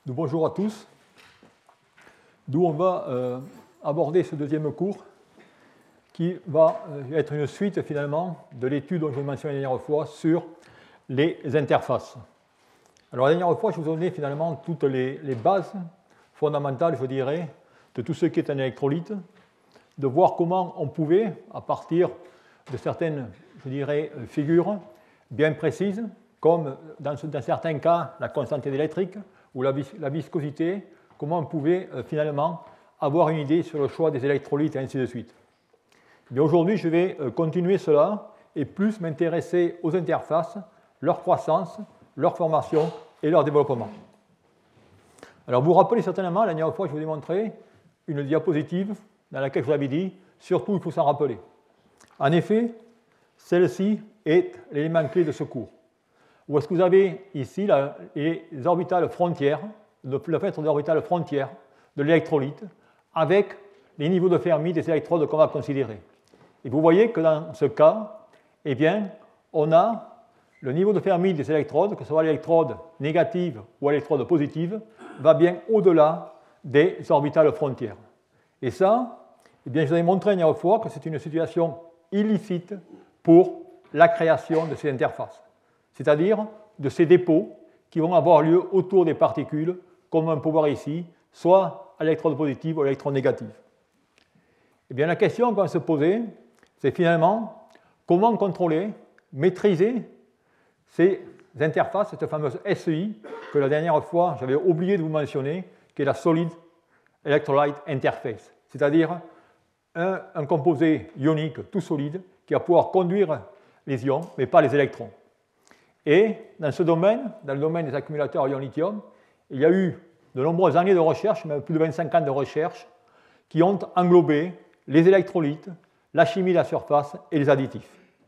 Donc, bonjour à tous. D'où on va aborder ce deuxième cours qui va être une suite finalement de l'étude dont je vous mentionnais la dernière fois sur les interfaces. Alors la dernière fois, je vous ai donné finalement toutes les bases fondamentales, je dirais, de tout ce qui est un électrolyte, de voir comment on pouvait, à partir de certaines, je dirais, figures bien précises, comme dans certains cas la constante électrique ou la viscosité, comment on pouvait finalement avoir une idée sur le choix des électrolytes et ainsi de suite. Mais aujourd'hui, je vais continuer cela et plus m'intéresser aux interfaces, leur croissance, leur formation et leur développement. Alors, vous vous rappelez certainement, la dernière fois, je vous ai montré une diapositive dans laquelle je vous avais dit, surtout, il faut s'en rappeler. En effet, celle-ci est l'élément clé de ce cours. Où est-ce que vous avez ici les orbitales frontières, le fenêtre d'orbitales frontières de l'électrolyte, avec les niveaux de Fermi des électrodes qu'on va considérer. Et vous voyez que dans ce cas, eh bien, on a le niveau de Fermi des électrodes, que ce soit l'électrode négative ou l'électrode positive, va bien au-delà des orbitales frontières. Et ça, eh bien, je vous avais montré une dernière fois que c'est une situation illicite pour la création de ces interfaces, c'est-à-dire de ces dépôts qui vont avoir lieu autour des particules, comme on peut voir ici, soit à l'électrode positive ou à l'électrode négative. Eh bien, la question qu'on va se poser, c'est finalement comment contrôler, maîtriser ces interfaces, cette fameuse SEI, que la dernière fois j'avais oublié de vous mentionner, qui est la Solid Electrolyte Interface, c'est-à-dire un composé ionique tout solide qui va pouvoir conduire les ions, mais pas les électrons. Et dans ce domaine, dans le domaine des accumulateurs ion-lithium, il y a eu de nombreuses années de recherche, même plus de 25 ans de recherche, qui ont englobé les électrolytes, la chimie de la surface et les additifs.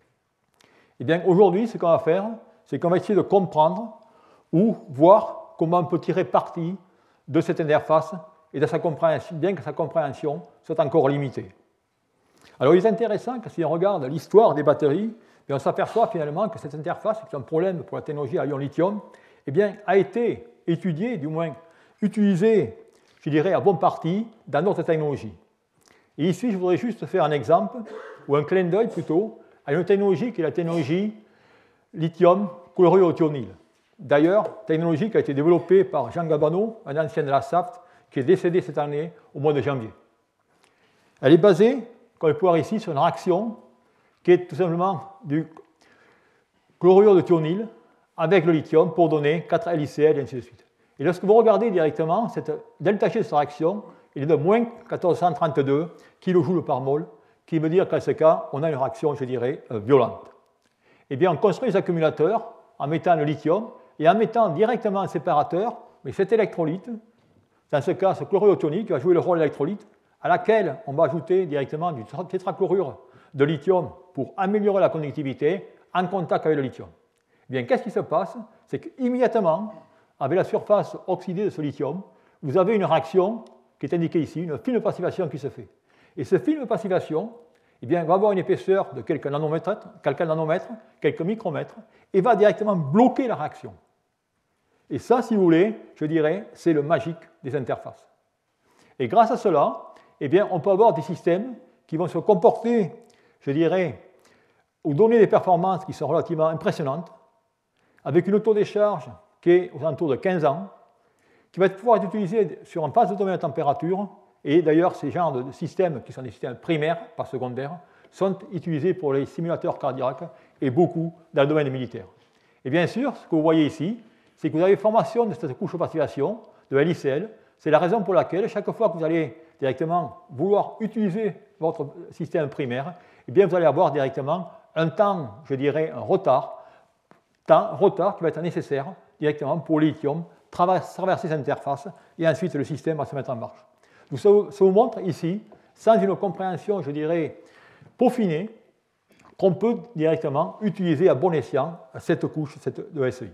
Et bien aujourd'hui, ce qu'on va faire, c'est qu'on va essayer de comprendre ou voir comment on peut tirer parti de cette interface et de sa compréhension, bien que sa compréhension soit encore limitée. Alors il est intéressant que si on regarde l'histoire des batteries, on s'aperçoit finalement que cette interface, qui est un problème pour la technologie à ion-lithium, eh bien, a été étudiée, du moins utilisée, je dirais, à bonne partie dans d'autres technologies. Et ici, je voudrais juste faire un exemple, ou un clin d'œil plutôt, à une technologie qui est la technologie lithium chlorure au thionyle. D'ailleurs, technologie qui a été développée par Jean Gabano, un ancien de la SAFT, qui est décédé cette année au mois de janvier. Elle est basée, comme on peut voir ici, sur une réaction qui est tout simplement du chlorure de thionyle avec le lithium pour donner 4 LiCl et ainsi de suite. Et lorsque vous regardez directement, cette delta G de cette réaction, il est de moins 1432 kJ par mol, qui veut dire qu'en ce cas, on a une réaction, je dirais, violente. Eh bien, on construit les accumulateurs en mettant le lithium et en mettant directement un séparateur, mais cet électrolyte, dans ce cas, ce chlorure thionyle qui va jouer le rôle d'électrolyte, à laquelle on va ajouter directement du tétrachlorure de lithium pour améliorer la conductivité en contact avec le lithium. Eh bien, qu'est-ce qui se passe? C'est qu'immédiatement, avec la surface oxydée de ce lithium, vous avez une réaction qui est indiquée ici, une film de passivation qui se fait. Et ce film de passivation, eh bien, va avoir une épaisseur de quelques nanomètres, quelques micromètres, et va directement bloquer la réaction. Et ça, si vous voulez, je dirais, c'est le magique des interfaces. Et grâce à cela, eh bien, on peut avoir des systèmes qui vont se comporter, je dirais, ou donner des performances qui sont relativement impressionnantes, avec une autodécharge qui est aux alentours de 15 ans, qui va pouvoir être utilisée sur un phase de domaine de température, et d'ailleurs, ces genres de systèmes, qui sont des systèmes primaires, pas secondaires, sont utilisés pour les simulateurs cardiaques et beaucoup dans le domaine militaire. Et bien sûr, ce que vous voyez ici, c'est que vous avez formation de cette couche de passivation, de LiCl. C'est la raison pour laquelle, chaque fois que vous allez directement vouloir utiliser votre système primaire, eh bien, vous allez avoir directement un temps, je dirais, un retard qui va être nécessaire directement pour le lithium traverser cette interface et ensuite le système va se mettre en marche. Donc, ça vous montre ici, sans une compréhension, je dirais, peaufinée, qu'on peut directement utiliser à bon escient cette couche de SEI.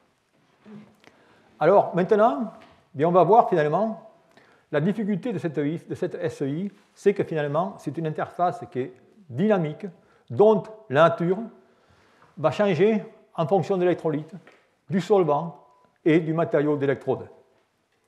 Alors maintenant, bien, on va voir finalement la difficulté de cette SEI, c'est que finalement, c'est une interface qui est dynamique, dont la nature va changer en fonction de l'électrolyte, du solvant et du matériau d'électrode.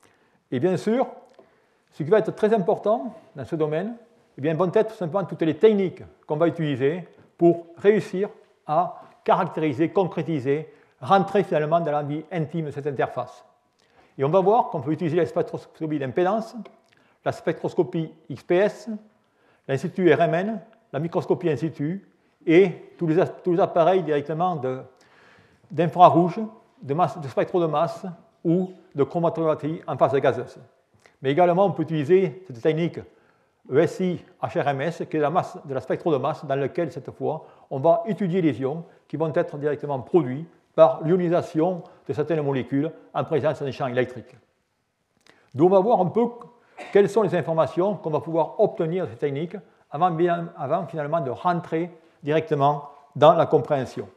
Et bien sûr, ce qui va être très important dans ce domaine, eh bien, vont être tout simplement toutes les techniques qu'on va utiliser pour réussir à caractériser, concrétiser, rentrer finalement dans la vie intime de cette interface. Et on va voir qu'on peut utiliser la spectroscopie d'impédance, la spectroscopie XPS, l'institut RMN, la microscopie in situ et tous les appareils directement d'infrarouge, de spectro de masse ou de chromatographie en phase gazeuse. Mais également, on peut utiliser cette technique ESI-HRMS, qui est de la spectro de masse, dans laquelle, cette fois, on va étudier les ions qui vont être directement produits par l'ionisation de certaines molécules en présence d'un champ électrique. Donc, on va voir un peu quelles sont les informations qu'on va pouvoir obtenir de ces techniques avant finalement de rentrer directement dans la compréhension.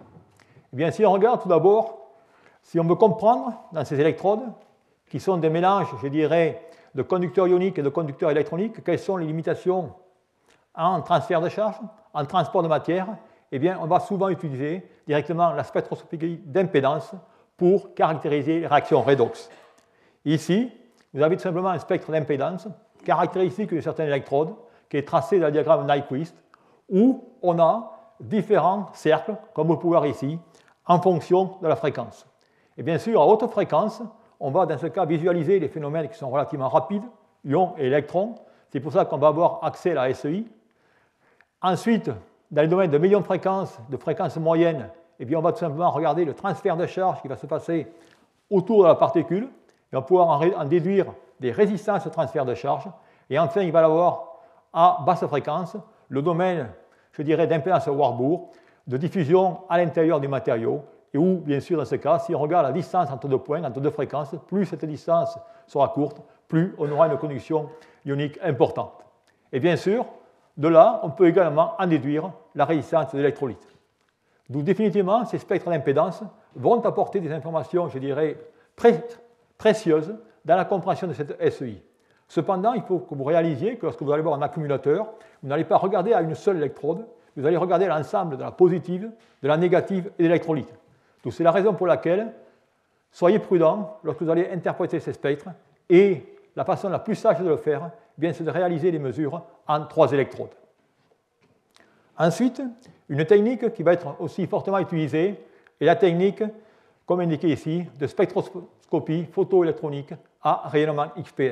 Eh bien, si on regarde tout d'abord, si on veut comprendre dans ces électrodes, qui sont des mélanges, je dirais, de conducteurs ioniques et de conducteurs électroniques, quelles sont les limitations en transfert de charge, en transport de matière, eh bien, on va souvent utiliser directement la spectroscopie d'impédance pour caractériser les réactions redox. Ici, vous avez tout simplement un spectre d'impédance caractéristique de certaines électrodes qui est tracé dans le diagramme Nyquist, où on a différents cercles, comme vous pouvez voir ici, en fonction de la fréquence. Et bien sûr, à haute fréquence, on va dans ce cas visualiser les phénomènes qui sont relativement rapides, ions et électrons. C'est pour ça qu'on va avoir accès à la SEI. Ensuite, dans le domaine de millions de fréquences moyennes, eh bien, on va tout simplement regarder le transfert de charge qui va se passer autour de la particule. Et on va pouvoir en déduire des résistances au transfert de charge. Et enfin, il va y avoir à basse fréquence le domaine, je dirais, d'impédance Warburg, de diffusion à l'intérieur du matériau, et où, bien sûr, dans ce cas, si on regarde la distance entre deux points, entre deux fréquences, plus cette distance sera courte, plus on aura une conduction ionique importante. Et bien sûr, de là, on peut également en déduire la résistance de l'électrolyte. Donc, définitivement, ces spectres d'impédance vont apporter des informations, je dirais, précieuses dans la compréhension de cette SEI. Cependant, il faut que vous réalisiez que lorsque vous allez voir un accumulateur, vous n'allez pas regarder à une seule électrode, vous allez regarder l'ensemble de la positive, de la négative et de l'électrolyte. Donc, c'est la raison pour laquelle soyez prudents lorsque vous allez interpréter ces spectres, et la façon la plus sage de le faire, eh bien, c'est de réaliser les mesures en 3 électrodes. Ensuite, une technique qui va être aussi fortement utilisée est la technique, comme indiqué ici, de spectroscopie photoélectronique à rayonnement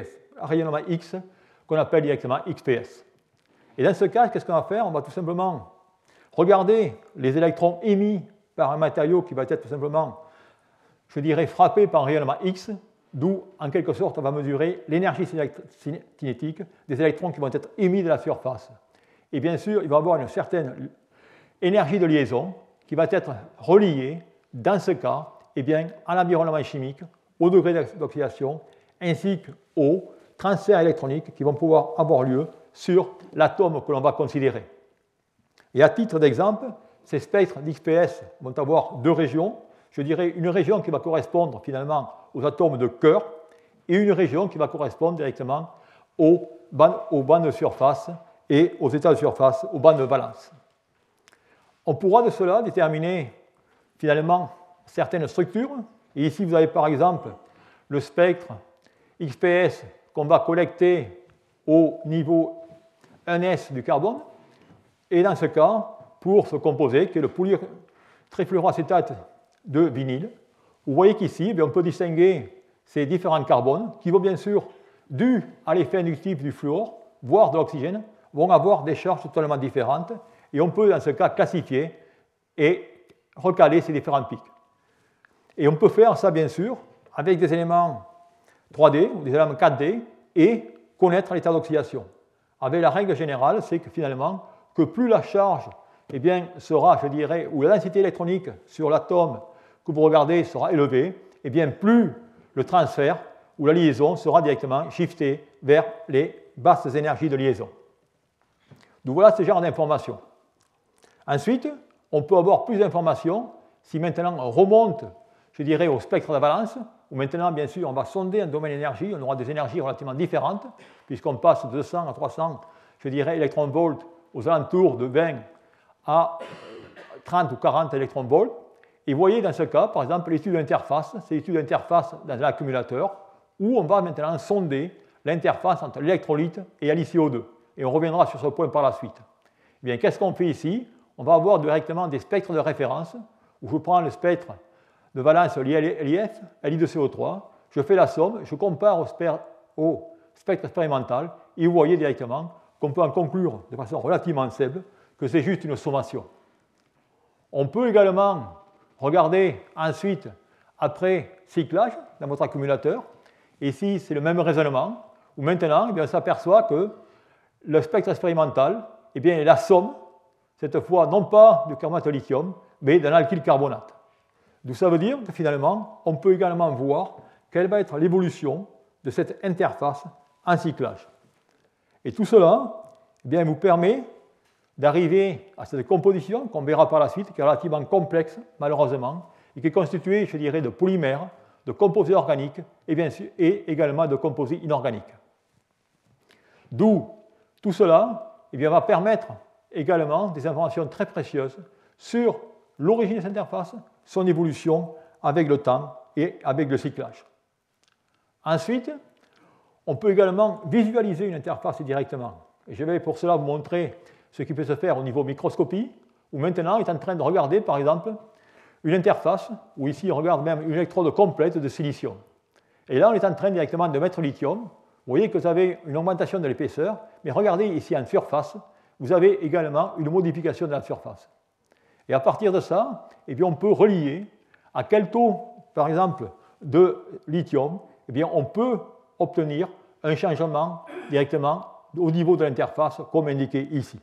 X, qu'on appelle directement XPS. Et dans ce cas, qu'est-ce qu'on va faire? On va tout simplement regarder les électrons émis par un matériau qui va être tout simplement, je dirais, frappé par un rayonnement X, d'où, en quelque sorte, on va mesurer l'énergie cinétique des électrons qui vont être émis de la surface. Et bien sûr, il va y avoir une certaine énergie de liaison qui va être reliée, dans ce cas, eh bien, à l'environnement chimique, au degré d'oxydation, ainsi qu'aux transferts électroniques qui vont pouvoir avoir lieu sur l'atome que l'on va considérer. Et à titre d'exemple, ces spectres d'XPS vont avoir 2 régions. Je dirais une région qui va correspondre finalement aux atomes de cœur et une région qui va correspondre directement aux bandes de surface et aux états de surface, aux bandes de valence. On pourra de cela déterminer finalement certaines structures. Et ici, vous avez par exemple le spectre XPS qu'on va collecter au niveau 1S du carbone. Et dans ce cas, pour ce composé, qui est le polytrifluoroacétate de vinyle, vous voyez qu'ici, on peut distinguer ces différents carbones qui vont bien sûr, dû à l'effet inductif du fluor, voire de l'oxygène, vont avoir des charges totalement différentes. Et on peut dans ce cas classifier et recaler ces différents pics. Et on peut faire ça bien sûr avec des éléments 3D ou des éléments 4D et connaître l'état d'oxydation. Avec la règle générale, c'est que finalement, que plus la charge eh bien, sera, je dirais, ou la densité électronique sur l'atome que vous regardez sera élevée, eh bien, plus le transfert ou la liaison sera directement shiftée vers les basses énergies de liaison. Donc voilà ce genre d'informations. Ensuite, on peut avoir plus d'informations si maintenant on remonte, je dirais, au spectre de valence, où maintenant, bien sûr, on va sonder un domaine énergie, on aura des énergies relativement différentes, puisqu'on passe de 200 à 300, je dirais, électronvolts aux alentours de 20 à 30 ou 40 électronvolts. Et vous voyez dans ce cas, par exemple, l'étude d'interface, c'est l'étude d'interface dans un accumulateur, où on va maintenant sonder l'interface entre l'électrolyte et LiCO2. Et on reviendra sur ce point par la suite. Eh bien, qu'est-ce qu'on fait ici? On va avoir directement des spectres de référence, où je prends le spectre de valence LiF, Li2CO3, je fais la somme, je compare au spectre expérimental, et vous voyez directement qu'on peut en conclure de façon relativement simple que c'est juste une sommation. On peut également regarder ensuite, après cyclage, dans votre accumulateur. Ici, c'est le même raisonnement, où maintenant, eh bien, on s'aperçoit que le spectre expérimental eh bien, est la somme, cette fois, non pas de carbonate de lithium, mais d'un alkyle carbonate. D'où ça veut dire que finalement, on peut également voir quelle va être l'évolution de cette interface en cyclage. Et tout cela eh bien, vous permet d'arriver à cette composition qu'on verra par la suite, qui est relativement complexe, malheureusement, et qui est constituée, je dirais, de polymères, de composés organiques et, bien sûr, et également de composés inorganiques. D'où tout cela eh bien, va permettre également des informations très précieuses sur l'origine de cette interface, son évolution avec le temps et avec le cyclage. Ensuite, on peut également visualiser une interface directement. Et je vais pour cela vous montrer ce qui peut se faire au niveau microscopie, où maintenant on est en train de regarder, par exemple, une interface, où ici on regarde même une électrode complète de silicium. Et là, on est en train directement de mettre lithium. Vous voyez que vous avez une augmentation de l'épaisseur, mais regardez ici en surface, vous avez également une modification de la surface. Et à partir de ça, eh bien, on peut relier à quel taux, par exemple, de lithium, eh bien, on peut obtenir un changement directement au niveau de l'interface, comme indiqué ici.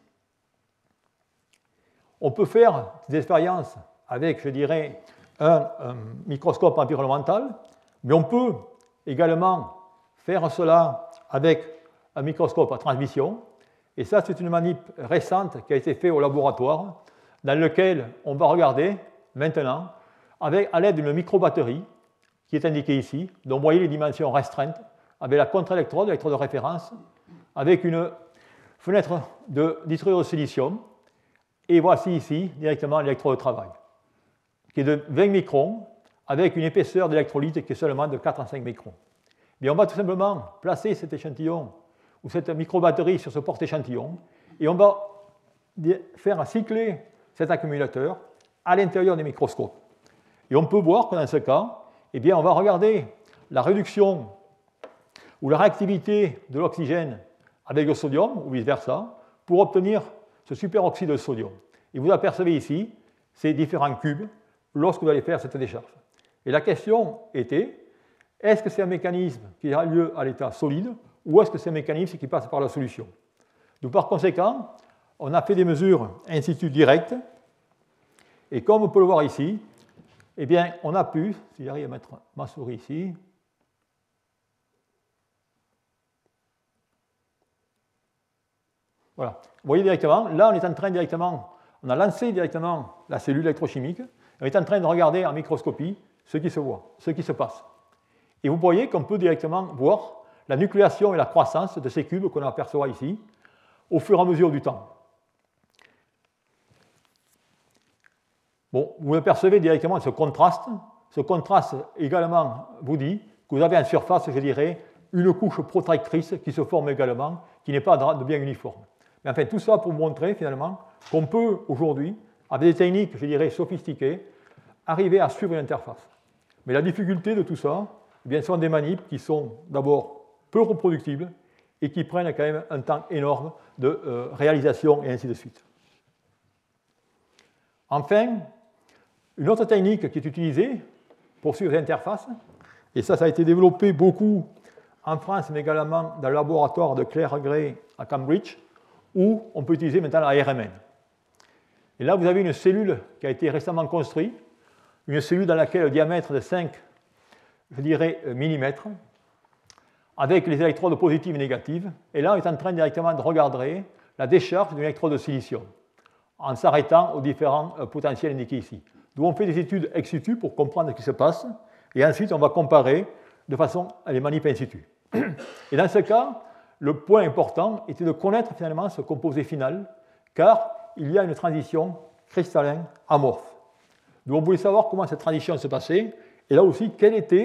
On peut faire des expériences avec, je dirais, un microscope environnemental, mais on peut également faire cela avec un microscope à transmission. Et ça, c'est une manip récente qui a été faite au laboratoire, dans lequel on va regarder maintenant, à l'aide d'une microbatterie, qui est indiquée ici, dont vous voyez les dimensions restreintes, avec la contre-électrode, l'électrode de référence, avec une fenêtre de nitrure de silicium, et voici ici directement l'électrode de travail, qui est de 20 microns, avec une épaisseur d'électrolyte qui est seulement de 4 à 5 microns. Et on va tout simplement placer cet échantillon ou cette microbatterie sur ce porte-échantillon, et on va faire cycler cet accumulateur à l'intérieur des microscopes. Et on peut voir que dans ce cas, eh bien, on va regarder la réduction ou la réactivité de l'oxygène avec le sodium, ou vice-versa, pour obtenir ce superoxyde de sodium. Et vous apercevez ici ces différents cubes lorsque vous allez faire cette décharge. Et la question était, est-ce que c'est un mécanisme qui a lieu à l'état solide, ou est-ce que c'est un mécanisme qui passe par la solution? Donc, par conséquent, on a fait des mesures in situ directes, et comme on peut le voir ici, eh bien, on a pu, si j'arrive à mettre ma souris ici, voilà. Vous voyez directement, là on est en train directement, on a lancé directement la cellule électrochimique, on est en train de regarder en microscopie ce qui se voit, ce qui se passe. Et vous voyez qu'on peut directement voir la nucléation et la croissance de ces cubes qu'on aperçoit ici au fur et à mesure du temps. Bon, vous apercevez directement ce contraste. Ce contraste également vous dit que vous avez en surface, je dirais, une couche protectrice qui se forme également, qui n'est pas de bien uniforme. Mais enfin, tout ça pour vous montrer finalement qu'on peut aujourd'hui, avec des techniques, je dirais, sophistiquées, arriver à suivre une interface. Mais la difficulté de tout ça, eh bien, sont des manips qui sont d'abord peu reproductibles et qui prennent quand même un temps énorme de réalisation et ainsi de suite. Enfin, une autre technique qui est utilisée pour suivre les interfaces, et ça a été développé beaucoup en France, mais également dans le laboratoire de Claire Gray à Cambridge, où on peut utiliser maintenant la RMN. Et là, vous avez une cellule qui a été récemment construite, une cellule dans laquelle le diamètre est de 5, je dirais, millimètres, avec les électrodes positives et négatives. Et là, on est en train directement de regarder la décharge d'une électrode de silicium, en s'arrêtant aux différents potentiels indiqués ici. D'où on fait des études ex situ pour comprendre ce qui se passe, et ensuite on va comparer de façon à les manipuler in situ. Et dans ce cas, le point important était de connaître finalement ce composé final, car il y a une transition cristallin amorphe. Donc on voulait savoir comment cette transition se passait, et là aussi, quelle était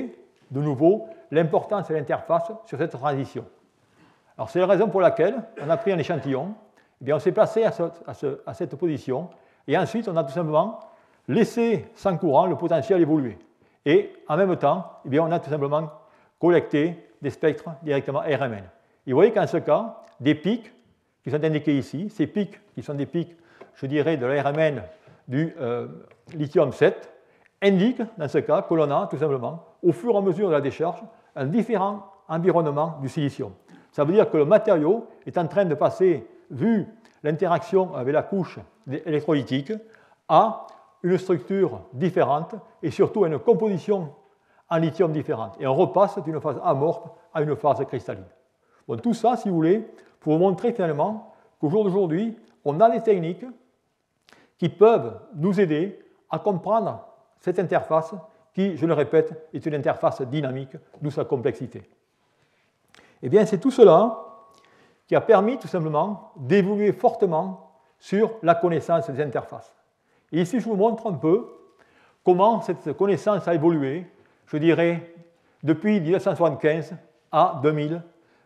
de nouveau l'importance de l'interface sur cette transition. Alors c'est la raison pour laquelle on a pris un échantillon, et bien on s'est placé à cette position, et ensuite on a tout simplement laissé sans courant le potentiel évoluer. Et en même temps, eh bien, on a tout simplement collecté des spectres directement RMN. Et vous voyez qu'en ce cas, des pics qui sont indiqués ici, ces pics qui sont des pics, je dirais, de la RMN du lithium 7, indiquent dans ce cas que l'on a tout simplement, au fur et à mesure de la décharge, un différent environnement du silicium. Ça veut dire que le matériau est en train de passer, vu l'interaction avec la couche électrolytique, à une structure différente et surtout à une composition en lithium différente. Et on repasse d'une phase amorphe à une phase cristalline. Bon, tout ça, si vous voulez, pour vous montrer finalement qu'au jour d'aujourd'hui, on a des techniques qui peuvent nous aider à comprendre cette interface qui, je le répète, est une interface dynamique, d'où sa complexité. Eh bien, c'est tout cela qui a permis tout simplement d'évoluer fortement sur la connaissance des interfaces. Et ici, je vous montre un peu comment cette connaissance a évolué, je dirais, depuis 1975 à 2000,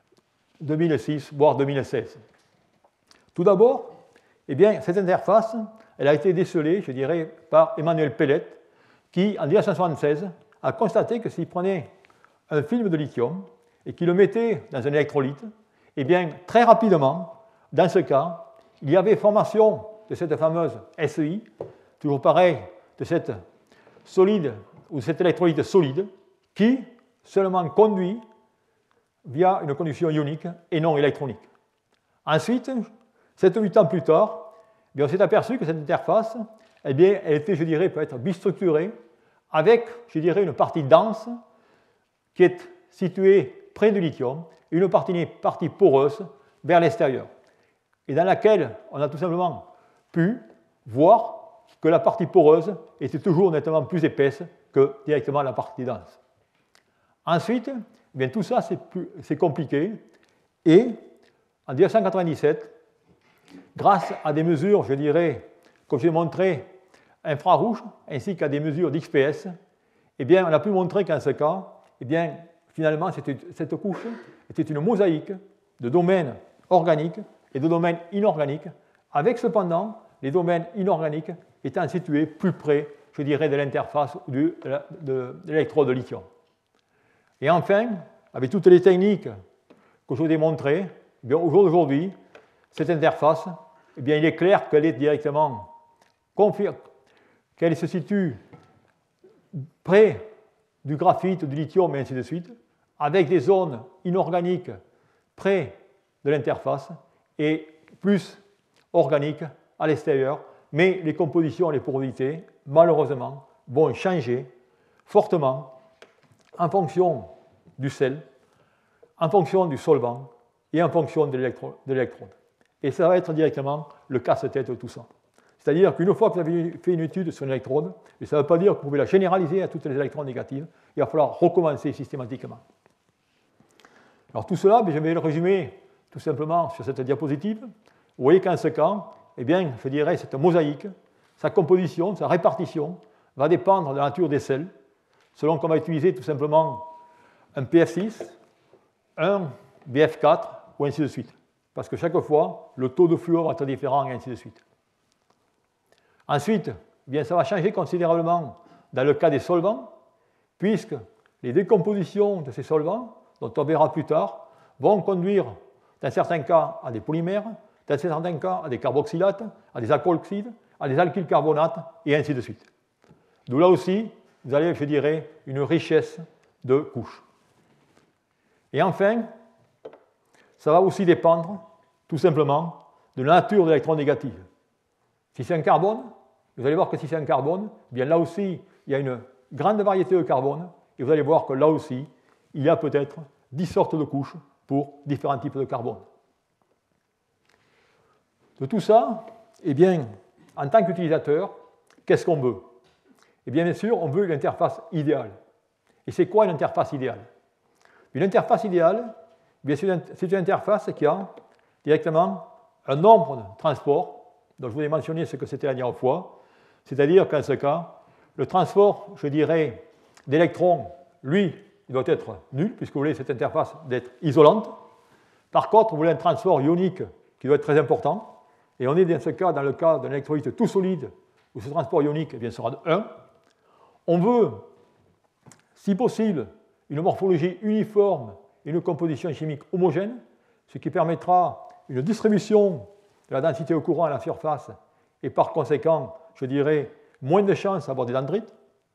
2006, voire 2016. Tout d'abord, eh bien, cette interface, elle a été décelée, je dirais, par Emmanuel Pellet, qui, en 1976, a constaté que s'il prenait un film de lithium et qu'il le mettait dans un électrolyte, eh bien, très rapidement, dans ce cas, il y avait formation de cette fameuse SEI, toujours pareil, de cette solide ou cet électrolyte solide, qui seulement conduit via une conduction ionique et non électronique. Ensuite, 7 ou 8 ans plus tard, eh bien, on s'est aperçu que cette interface, eh bien, elle était, je dirais, peut être bistructurée, avec, je dirais, une partie dense qui est située près du lithium et une partie poreuse vers l'extérieur, et dans laquelle on a tout simplement pu voir que la partie poreuse était toujours nettement plus épaisse que directement la partie dense. Ensuite, eh bien, tout ça, c'est compliqué, et en 1997, grâce à des mesures, je dirais, comme je l'ai montré, infrarouges, ainsi qu'à des mesures d'XPS, eh bien, on a pu montrer qu'en ce cas, eh bien, finalement, cette couche était une mosaïque de domaines organiques et de domaines inorganiques, avec cependant les domaines inorganiques étant situés plus près, je dirais, de l'interface de l'électrode de lithium. Et enfin, avec toutes les techniques que je vous ai montrées, eh bien, au jour d'aujourd'hui, cette interface, eh bien, il est clair qu'elle est directement qu'elle se situe près du graphite, du lithium et ainsi de suite, avec des zones inorganiques près de l'interface et plus organiques à l'extérieur, mais les compositions et les porosités, malheureusement, vont changer fortement en fonction du sel, en fonction du solvant et en fonction de l'électrode. Et ça va être directement le casse-tête de tout ça. C'est-à-dire qu'une fois que vous avez fait une étude sur une électrode, et ça ne veut pas dire que vous pouvez la généraliser à toutes les électrodes négatives, il va falloir recommencer systématiquement. Alors tout cela, je vais le résumer tout simplement sur cette diapositive. Vous voyez qu'en ce cas, eh bien, je dirais, cette mosaïque, sa composition, sa répartition, va dépendre de la nature des sels, selon qu'on va utiliser tout simplement un PF6, un BF4, ou ainsi de suite. Parce que chaque fois, le taux de fluor va être différent, et ainsi de suite. Ensuite, eh bien, ça va changer considérablement dans le cas des solvants, puisque les décompositions de ces solvants, dont on verra plus tard, vont conduire, dans certains cas, à des polymères, dans certains cas, à des carboxylates, à des alkoxydes, à des alkylcarbonates, et ainsi de suite. D'où là aussi, vous avez, je dirais, une richesse de couches. Et enfin, ça va aussi dépendre, tout simplement, de la nature de l'électron négatif. Si c'est un carbone, vous allez voir que si c'est un carbone, bien là aussi, il y a une grande variété de carbone, et vous allez voir que là aussi, il y a peut-être 10 sortes de couches pour différents types de carbone. De tout ça, eh bien, en tant qu'utilisateur, qu'est-ce qu'on veut? Eh bien sûr, on veut une interface idéale. Et c'est quoi une interface idéale? Une interface idéale, eh c'est une interface qui a directement un nombre de transports, dont je vous ai mentionné ce que c'était la dernière fois, c'est-à-dire qu'en ce cas, le transport, je dirais, d'électrons, lui, il doit être nul, puisque vous voulez cette interface d'être isolante. Par contre, vous voulez un transport ionique qui doit être très important. Et on est dans ce cas, dans le cas d'un électrolyte tout solide, où ce transport ionique eh bien, sera de 1. On veut, si possible, une morphologie uniforme et une composition chimique homogène, ce qui permettra une distribution de la densité au courant à la surface et par conséquent, je dirais, moins de chances d'avoir des dendrites.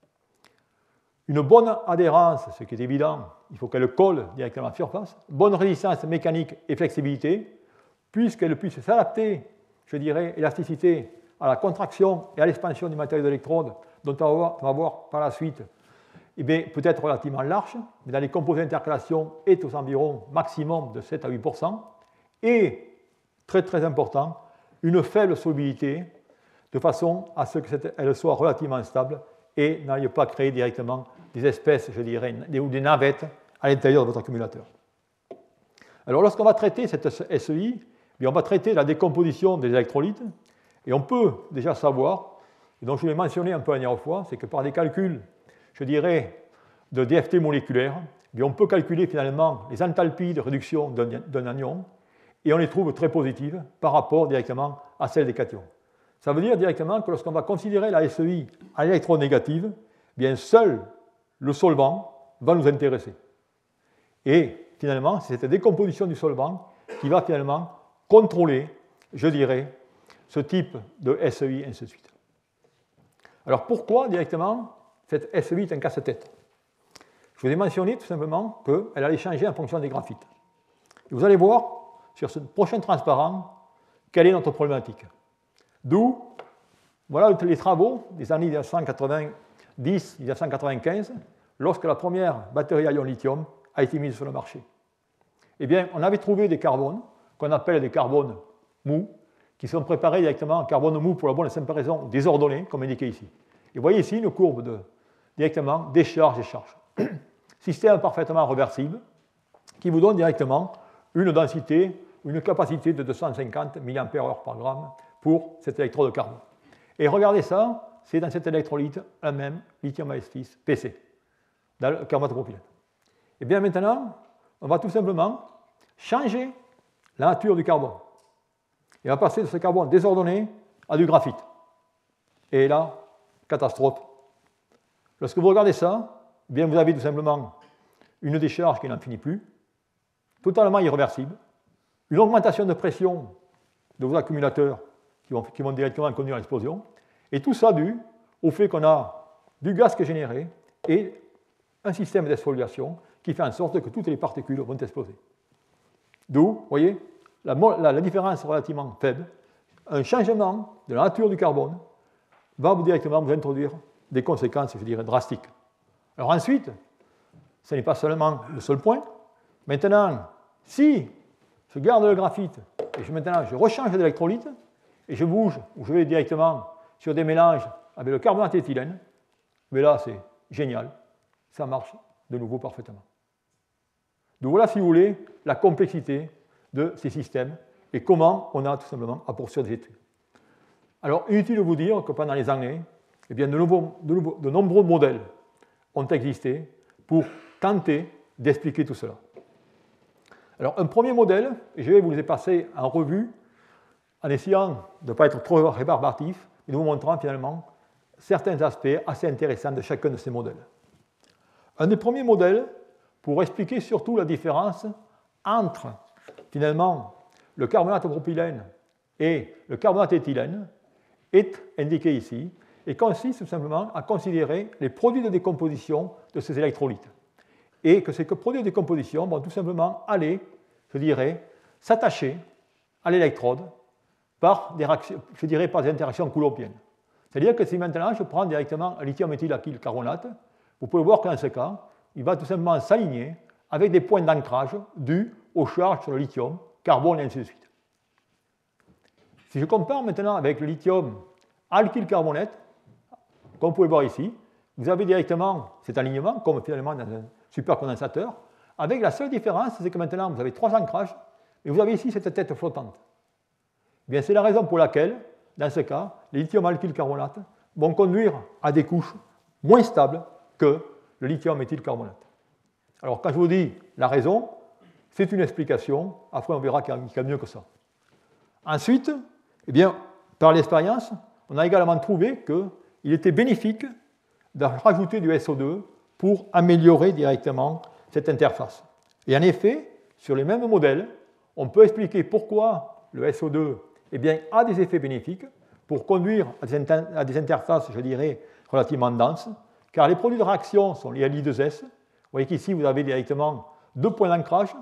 Une bonne adhérence, ce qui est évident, il faut qu'elle colle directement à la surface. Bonne résistance mécanique et flexibilité, puisqu'elle puisse s'adapter, je dirais, élasticité à la contraction et à l'expansion du matériau d'électrode, dont on va voir par la suite, eh bien, peut-être relativement large, mais dans les composés d'intercalation est aux environs maximum de 7 à 8%, et, très très important, une faible solubilité, de façon à ce qu'elle soit relativement stable et n'aille pas créer directement des espèces, je dirais, ou des navettes à l'intérieur de votre accumulateur. Alors, lorsqu'on va traiter cette SEI, on va traiter la décomposition des électrolytes, et on peut déjà savoir, et donc je l'ai mentionné un peu la dernière fois, c'est que par des calculs, je dirais, de DFT moléculaire, on peut calculer finalement les enthalpies de réduction d'un anion, et on les trouve très positives par rapport directement à celles des cations. Ça veut dire directement que lorsqu'on va considérer la SEI à l'électronégative, bien seul le solvant va nous intéresser. Et finalement, c'est cette décomposition du solvant qui va finalement contrôler, je dirais, ce type de SEI et ainsi de suite. Alors pourquoi directement cette SEI est un casse-tête? Je vous ai mentionné tout simplement qu'elle allait changer en fonction des graphites. Et vous allez voir sur ce prochain transparent quelle est notre problématique. D'où, voilà les travaux des années 1990-1995, lorsque la première batterie à ion lithium a été mise sur le marché. Eh bien, on avait trouvé des carbones, qu'on appelle des carbones mous, qui sont préparés directement en carbone mou pour la bonne et simple raison désordonnés, comme indiqué ici. Et vous voyez ici une courbe directement décharge et charge. Système parfaitement réversible, qui vous donne directement une densité, une capacité de 250 mAh par gramme pour cet électrode de carbone. Et regardez ça, c'est dans cet électrolyte, un même lithium AS6 PC, dans le carbonate de propylène. Et bien maintenant, on va tout simplement changer la nature du carbone. Et on va passer de ce carbone désordonné à du graphite. Et là, catastrophe. Lorsque vous regardez ça, eh bien vous avez tout simplement une décharge qui n'en finit plus, totalement irréversible, une augmentation de pression de vos accumulateurs qui vont directement conduire à l'explosion, et tout ça dû au fait qu'on a du gaz qui est généré et un système d'exfoliation qui fait en sorte que toutes les particules vont exploser. D'où, vous voyez, la différence relativement faible, un changement de la nature du carbone va directement vous introduire des conséquences, je dirais, drastiques. Alors ensuite, ce n'est pas seulement le seul point. Maintenant, si je garde le graphite et maintenant je rechange d'électrolyte et je bouge ou je vais directement sur des mélanges avec le carbonate d'éthylène, mais là c'est génial, ça marche de nouveau parfaitement. Donc voilà, si vous voulez, la complexité de ces systèmes et comment on a tout simplement à poursuivre des études. Alors, inutile de vous dire que pendant les années, eh bien, de nombreux modèles ont existé pour tenter d'expliquer tout cela. Alors, un premier modèle, je vais vous les passer en revue en essayant de ne pas être trop rébarbatif et de vous montrant finalement certains aspects assez intéressants de chacun de ces modèles. Un des premiers modèles pour expliquer surtout la différence entre finalement le carbonate de propylène et le carbonate d'éthylène est indiqué ici et consiste tout simplement à considérer les produits de décomposition de ces électrolytes. Et que ces produits de décomposition vont tout simplement aller, je dirais, s'attacher à l'électrode par des réactions, je dirais, par des interactions coulombiennes. C'est-à-dire que si maintenant je prends directement un lithium-méthylacrylcarbonate, vous pouvez voir que dans ce cas, il va tout simplement s'aligner avec des points d'ancrage dus aux charges sur le lithium, carbone et ainsi de suite. Si je compare maintenant avec le lithium alkylcarbonate, comme vous pouvez voir ici, vous avez directement cet alignement, comme finalement dans un supercondensateur, avec la seule différence, c'est que maintenant vous avez 3 ancrages, et vous avez ici cette tête flottante. Eh bien, c'est la raison pour laquelle, dans ce cas, les lithium alkylcarbonates vont conduire à des couches moins stables que le lithium méthylcarbonate. Alors, quand je vous dis la raison, c'est une explication. Après, on verra qu'il y a mieux que ça. Ensuite, eh bien, par l'expérience, on a également trouvé qu'il était bénéfique de rajouter du SO2 pour améliorer directement cette interface. Et en effet, sur les mêmes modèles, on peut expliquer pourquoi le SO2 eh bien, a des effets bénéfiques pour conduire à des interfaces, je dirais, relativement denses, car les produits de réaction sont les Li2S. Vous voyez qu'ici, vous avez directement 2 points d'ancrage.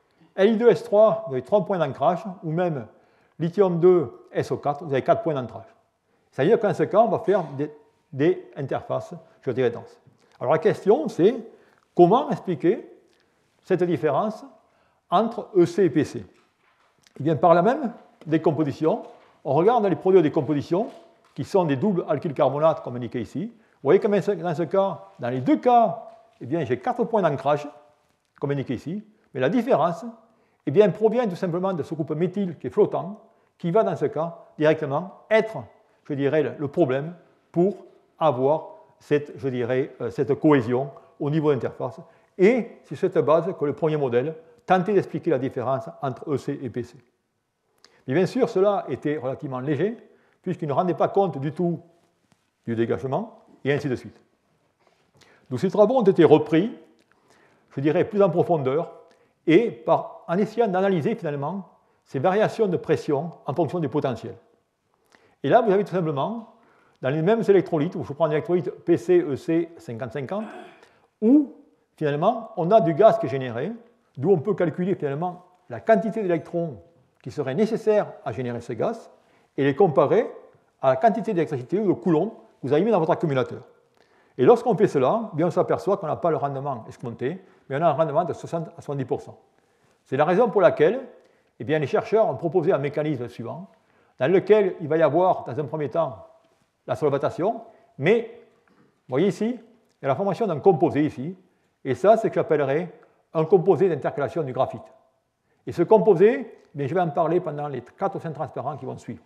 Li2S3, vous avez 3 points d'ancrage, ou même lithium-2, SO4, vous avez 4 points d'ancrage. C'est-à-dire qu'en ce cas, on va faire des interfaces, je dirais, denses. Alors la question, c'est comment expliquer cette différence entre EC et PC? Eh bien, par la même décomposition, on regarde les produits de décomposition qui sont des doubles alkylcarbonates, comme indiqué ici. Vous voyez que dans ce cas, dans les deux cas, eh bien, j'ai 4 points d'ancrage, comme indiqué ici, mais la différence eh bien, provient tout simplement de ce groupe méthyle qui est flottant, qui va dans ce cas directement être, je dirais, le problème pour avoir cette, je dirais, cette cohésion au niveau de l'interface. Et c'est cette base que le premier modèle tentait d'expliquer la différence entre EC et PC. Mais bien sûr, cela était relativement léger, puisqu'il ne rendait pas compte du tout du dégagement, et ainsi de suite. Donc ces travaux ont été repris, je dirais, plus en profondeur, et en essayant d'analyser finalement ces variations de pression en fonction du potentiel. Et là, vous avez tout simplement, dans les mêmes électrolytes, où je prends un électrolyte PC-EC 50-50, où finalement, on a du gaz qui est généré, d'où on peut calculer finalement la quantité d'électrons qui serait nécessaire à générer ce gaz, et les comparer à la quantité d'électricité ou de coulomb que vous avez mis dans votre accumulateur. Et lorsqu'on fait cela, bien on s'aperçoit qu'on n'a pas le rendement escompté, mais on a un rendement de 60 à 70%. C'est la raison pour laquelle eh bien, les chercheurs ont proposé un mécanisme suivant, dans lequel il va y avoir, dans un premier temps, la solvatation, mais, vous voyez ici, il y a la formation d'un composé ici, et ça, c'est ce que j'appellerais un composé d'intercalation du graphite. Et ce composé, eh bien, je vais en parler pendant les 4 ou 5 transparents qui vont suivre.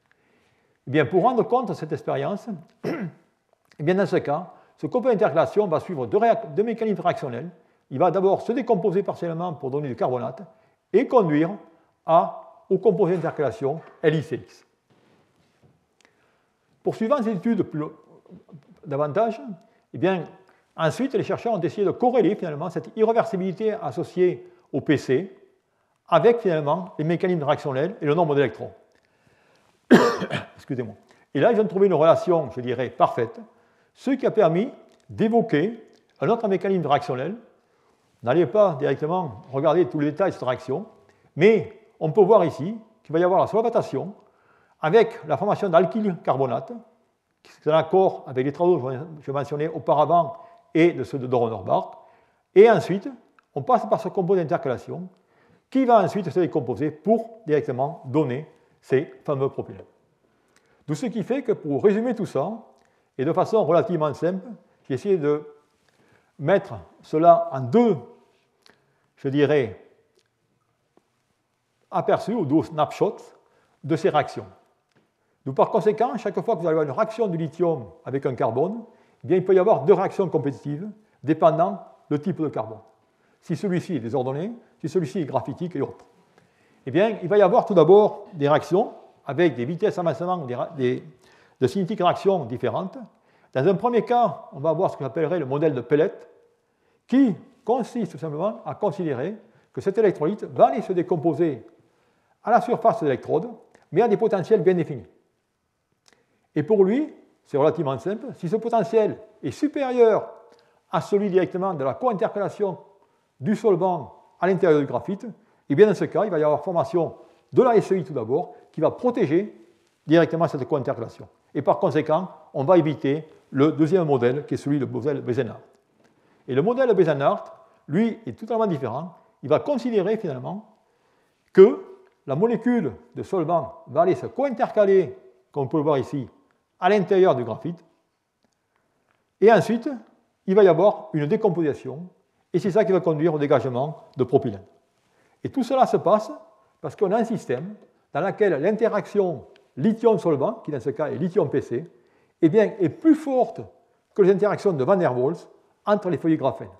Eh bien, pour rendre compte de cette expérience, eh bien, dans ce cas, ce composé d'intercalation va suivre deux mécanismes réactionnels. Il va d'abord se décomposer partiellement pour donner du carbonate et conduire au composé d'intercalation LiCx. Poursuivant ces études davantage, eh bien, ensuite, les chercheurs ont essayé de corréler finalement cette irréversibilité associée au PC avec finalement les mécanismes réactionnels et le nombre d'électrons. Excusez-moi. Et là, ils ont trouvé une relation, je dirais, parfaite, ce qui a permis d'évoquer un autre mécanisme réactionnel. N'allez pas directement regarder tous les détails de cette réaction, mais on peut voir ici qu'il va y avoir la solvatation avec la formation d'alkylcarbonate, qui est en accord avec les travaux que je mentionnais auparavant et de ceux de Doron-Orbach. Et ensuite, on passe par ce composé d'intercalation qui va ensuite se décomposer pour directement donner ces fameux propylènes. D'où ce qui fait que pour résumer tout ça, et de façon relativement simple, j'ai essayé de mettre cela en deux, je dirais, aperçus ou deux snapshots de ces réactions. Donc, par conséquent, chaque fois que vous avez une réaction du lithium avec un carbone, eh bien, il peut y avoir deux réactions compétitives dépendant du type de carbone. Si celui-ci est désordonné, si celui-ci est graphitique et autres. Eh bien, il va y avoir tout d'abord des réactions avec des vitesses d'avancement de cinétique de réaction différentes. Dans un premier cas, on va avoir ce qu'on appellerait le modèle de Pellet, qui consiste tout simplement à considérer que cet électrolyte va aller se décomposer à la surface de l'électrode, mais à des potentiels bien définis. Et pour lui, c'est relativement simple. Si ce potentiel est supérieur à celui directement de la co-intercalation du solvant à l'intérieur du graphite, et bien dans ce cas, il va y avoir formation de la SEI tout d'abord, qui va protéger directement cette co-intercalation. Et par conséquent, on va éviter le deuxième modèle, qui est celui de Besenhardt. Et le modèle de Besenhardt, lui, est totalement différent. Il va considérer finalement que la molécule de solvant va aller se co-intercaler, comme on peut le voir ici, à l'intérieur du graphite. Et ensuite, il va y avoir une décomposition, et c'est ça qui va conduire au dégagement de propylène. Et tout cela se passe parce qu'on a un système dans lequel l'interaction lithium-solvant, qui dans ce cas est lithium-PC, eh bien, est plus forte que les interactions de Van der Waals entre les feuillets graphène.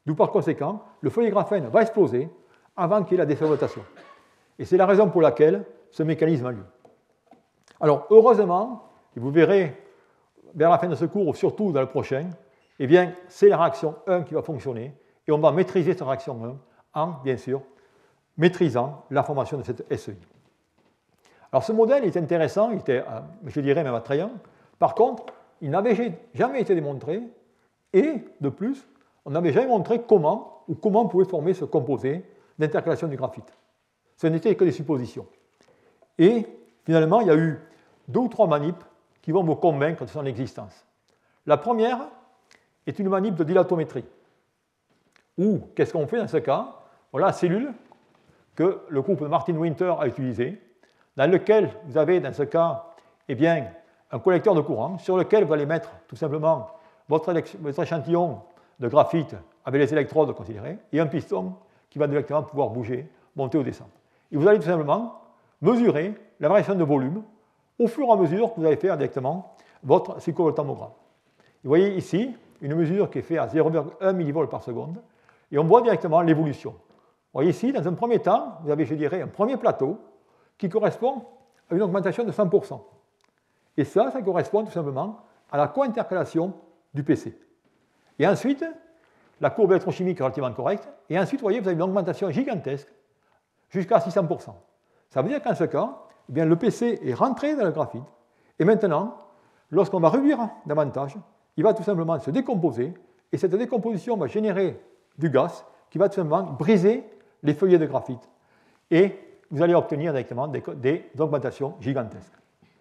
D'où par conséquent, le feuillet graphène va exploser avant qu'il y ait la désazotation. Et c'est la raison pour laquelle ce mécanisme a lieu. Alors, heureusement, et vous verrez vers la fin de ce cours, ou surtout dans le prochain, eh bien, c'est la réaction 1 qui va fonctionner, et on va maîtriser cette réaction 1 en, bien sûr, maîtrisant la formation de cette SEI. Alors, ce modèle est intéressant, il était, je dirais, même attrayant. Par contre, il n'avait jamais été démontré, et de plus, on n'avait jamais montré comment on pouvait former ce composé d'intercalation du graphite. Ce n'était que des suppositions. Et finalement, il y a eu 2 ou 3 manips qui vont vous convaincre de son existence. La première est une manip de dilatométrie. Ou, qu'est-ce qu'on fait dans ce cas? Voilà la cellule que le groupe de Martin Winter a utilisée, dans lequel vous avez, dans ce cas, eh bien, un collecteur de courant sur lequel vous allez mettre tout simplement votre échantillon de graphite avec les électrodes considérées et un piston qui va directement pouvoir bouger, monter ou descendre. Et vous allez tout simplement mesurer la variation de volume au fur et à mesure que vous allez faire directement votre cyclovoltammogramme. Vous voyez ici une mesure qui est faite à 0,1 mV par seconde et on voit directement l'évolution. Vous voyez ici, dans un premier temps, vous avez, je dirais, un premier plateau qui correspond à une augmentation de 100%. Et ça correspond tout simplement à la co-intercalation du PC. Et ensuite, la courbe électrochimique est relativement correcte. Et ensuite, vous voyez, vous avez une augmentation gigantesque jusqu'à 600%. Ça veut dire qu'en ce cas, eh bien, le PC est rentré dans le graphite. Et maintenant, lorsqu'on va réduire davantage, il va tout simplement se décomposer. Et cette décomposition va générer du gaz qui va tout simplement briser les feuillets de graphite. Et vous allez obtenir directement des augmentations gigantesques.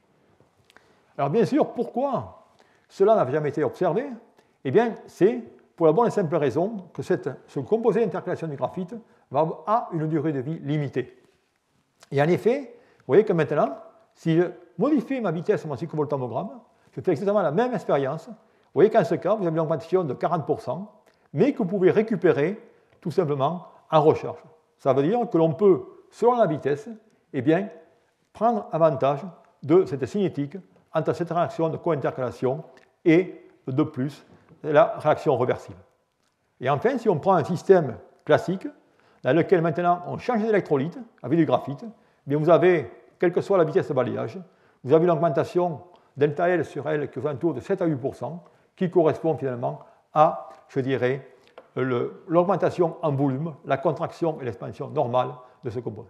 Alors bien sûr, pourquoi cela n'a jamais été observé? Eh bien, c'est pour la bonne et simple raison que ce composé d'intercalation du graphite a une durée de vie limitée. Et en effet, vous voyez que maintenant, si je modifie ma vitesse de mon cyclovoltammogramme, je fais exactement la même expérience. Vous voyez qu'en ce cas, vous avez une augmentation de 40%, mais que vous pouvez récupérer tout simplement en recherche. Ça veut dire que l'on peut, selon la vitesse, eh bien, prendre avantage de cette cinétique entre cette réaction de co-intercalation et, de plus, la réaction réversible. Et enfin, si on prend un système classique, dans lequel maintenant on change d'électrolyte avec du graphite, bien vous avez, quelle que soit la vitesse de balayage, vous avez une augmentation delta L sur L qui est autour de 7 à 8%, qui correspond finalement à, je dirais, l'augmentation en volume, la contraction et l'expansion normale de ce composé.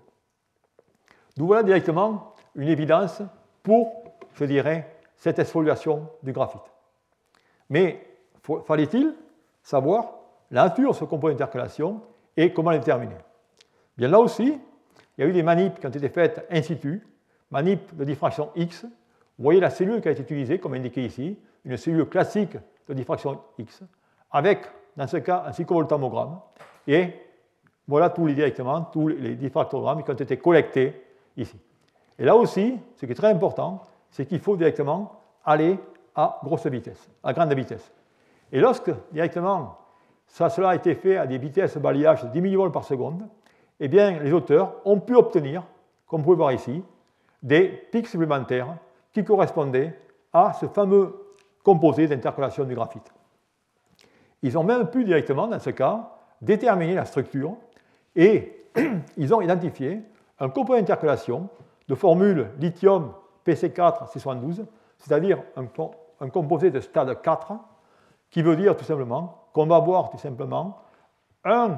D'où voilà directement une évidence pour, je dirais, cette exfoliation du graphite. Mais fallait-il savoir la nature de ce composé d'intercalation et comment le déterminer? Bien là aussi, il y a eu des manips qui ont été faites in situ, manips de diffraction X. Vous voyez la cellule qui a été utilisée, comme indiqué ici, une cellule classique de diffraction X, avec, dans ce cas, un cyclovoltammogramme. Et voilà tous les diffractogrammes qui ont été collectés ici. Et là aussi, ce qui est très important, c'est qu'il faut directement aller à grosse vitesse, à grande vitesse. Et lorsque directement cela a été fait à des vitesses de balayage de 10 mV par seconde, eh bien, les auteurs ont pu obtenir, comme vous pouvez voir ici, des pics supplémentaires qui correspondaient à ce fameux composé d'intercalation du graphite. Ils ont même pu directement, dans ce cas, déterminer la structure et ils ont identifié un composé d'intercalation de formule lithium PC4C72, c'est-à-dire un composé de stade 4, qui veut dire tout simplement qu'on va avoir tout simplement une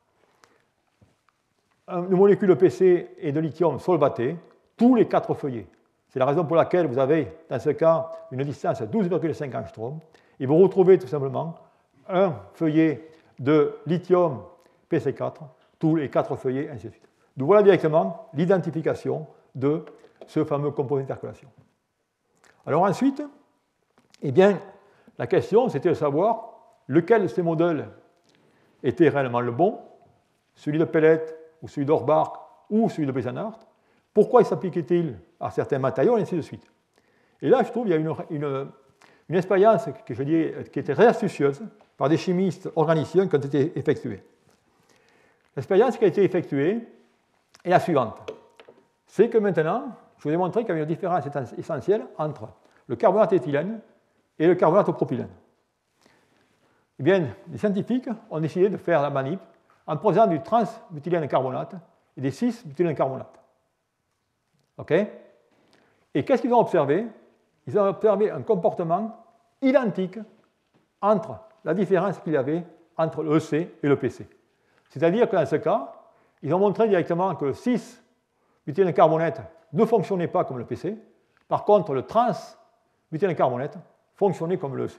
molécule de PC et de lithium solvatée tous les 4 feuillets. C'est la raison pour laquelle vous avez, dans ce cas, une distance de 12,5 angstroms, et vous retrouvez tout simplement un feuillet de lithium PC4, tous les 4 feuillets, ainsi de suite. Donc voilà directement l'identification de ce fameux composé d'intercalation. Alors ensuite, eh bien, la question, c'était de savoir lequel de ces modèles était réellement le bon, celui de Pellet ou celui d'Orbach ou celui de Besenhart, pourquoi il s'appliquait-il à certains matériaux, et ainsi de suite. Et là, je trouve qu'il y a une expérience qui était très astucieuse par des chimistes organiciens qui ont été effectués. L'expérience qui a été effectuée est la suivante. C'est que maintenant, je vous ai montré qu'il y avait une différence essentielle entre le carbonate d'éthylène et le carbonate de propylène. eh bien, les scientifiques ont décidé de faire la manip en prenant du trans-butylène carbonate et des cis-butylène carbonate. OK? Et qu'est-ce qu'ils ont observé? Ils ont observé un comportement identique entre la différence qu'il y avait entre le EC et le PC. C'est-à-dire que dans ce cas, ils ont montré directement que le 6-butylène carbonate ne fonctionnait pas comme le PC. Par contre, le trans-butylène carbonate fonctionnait comme le EC.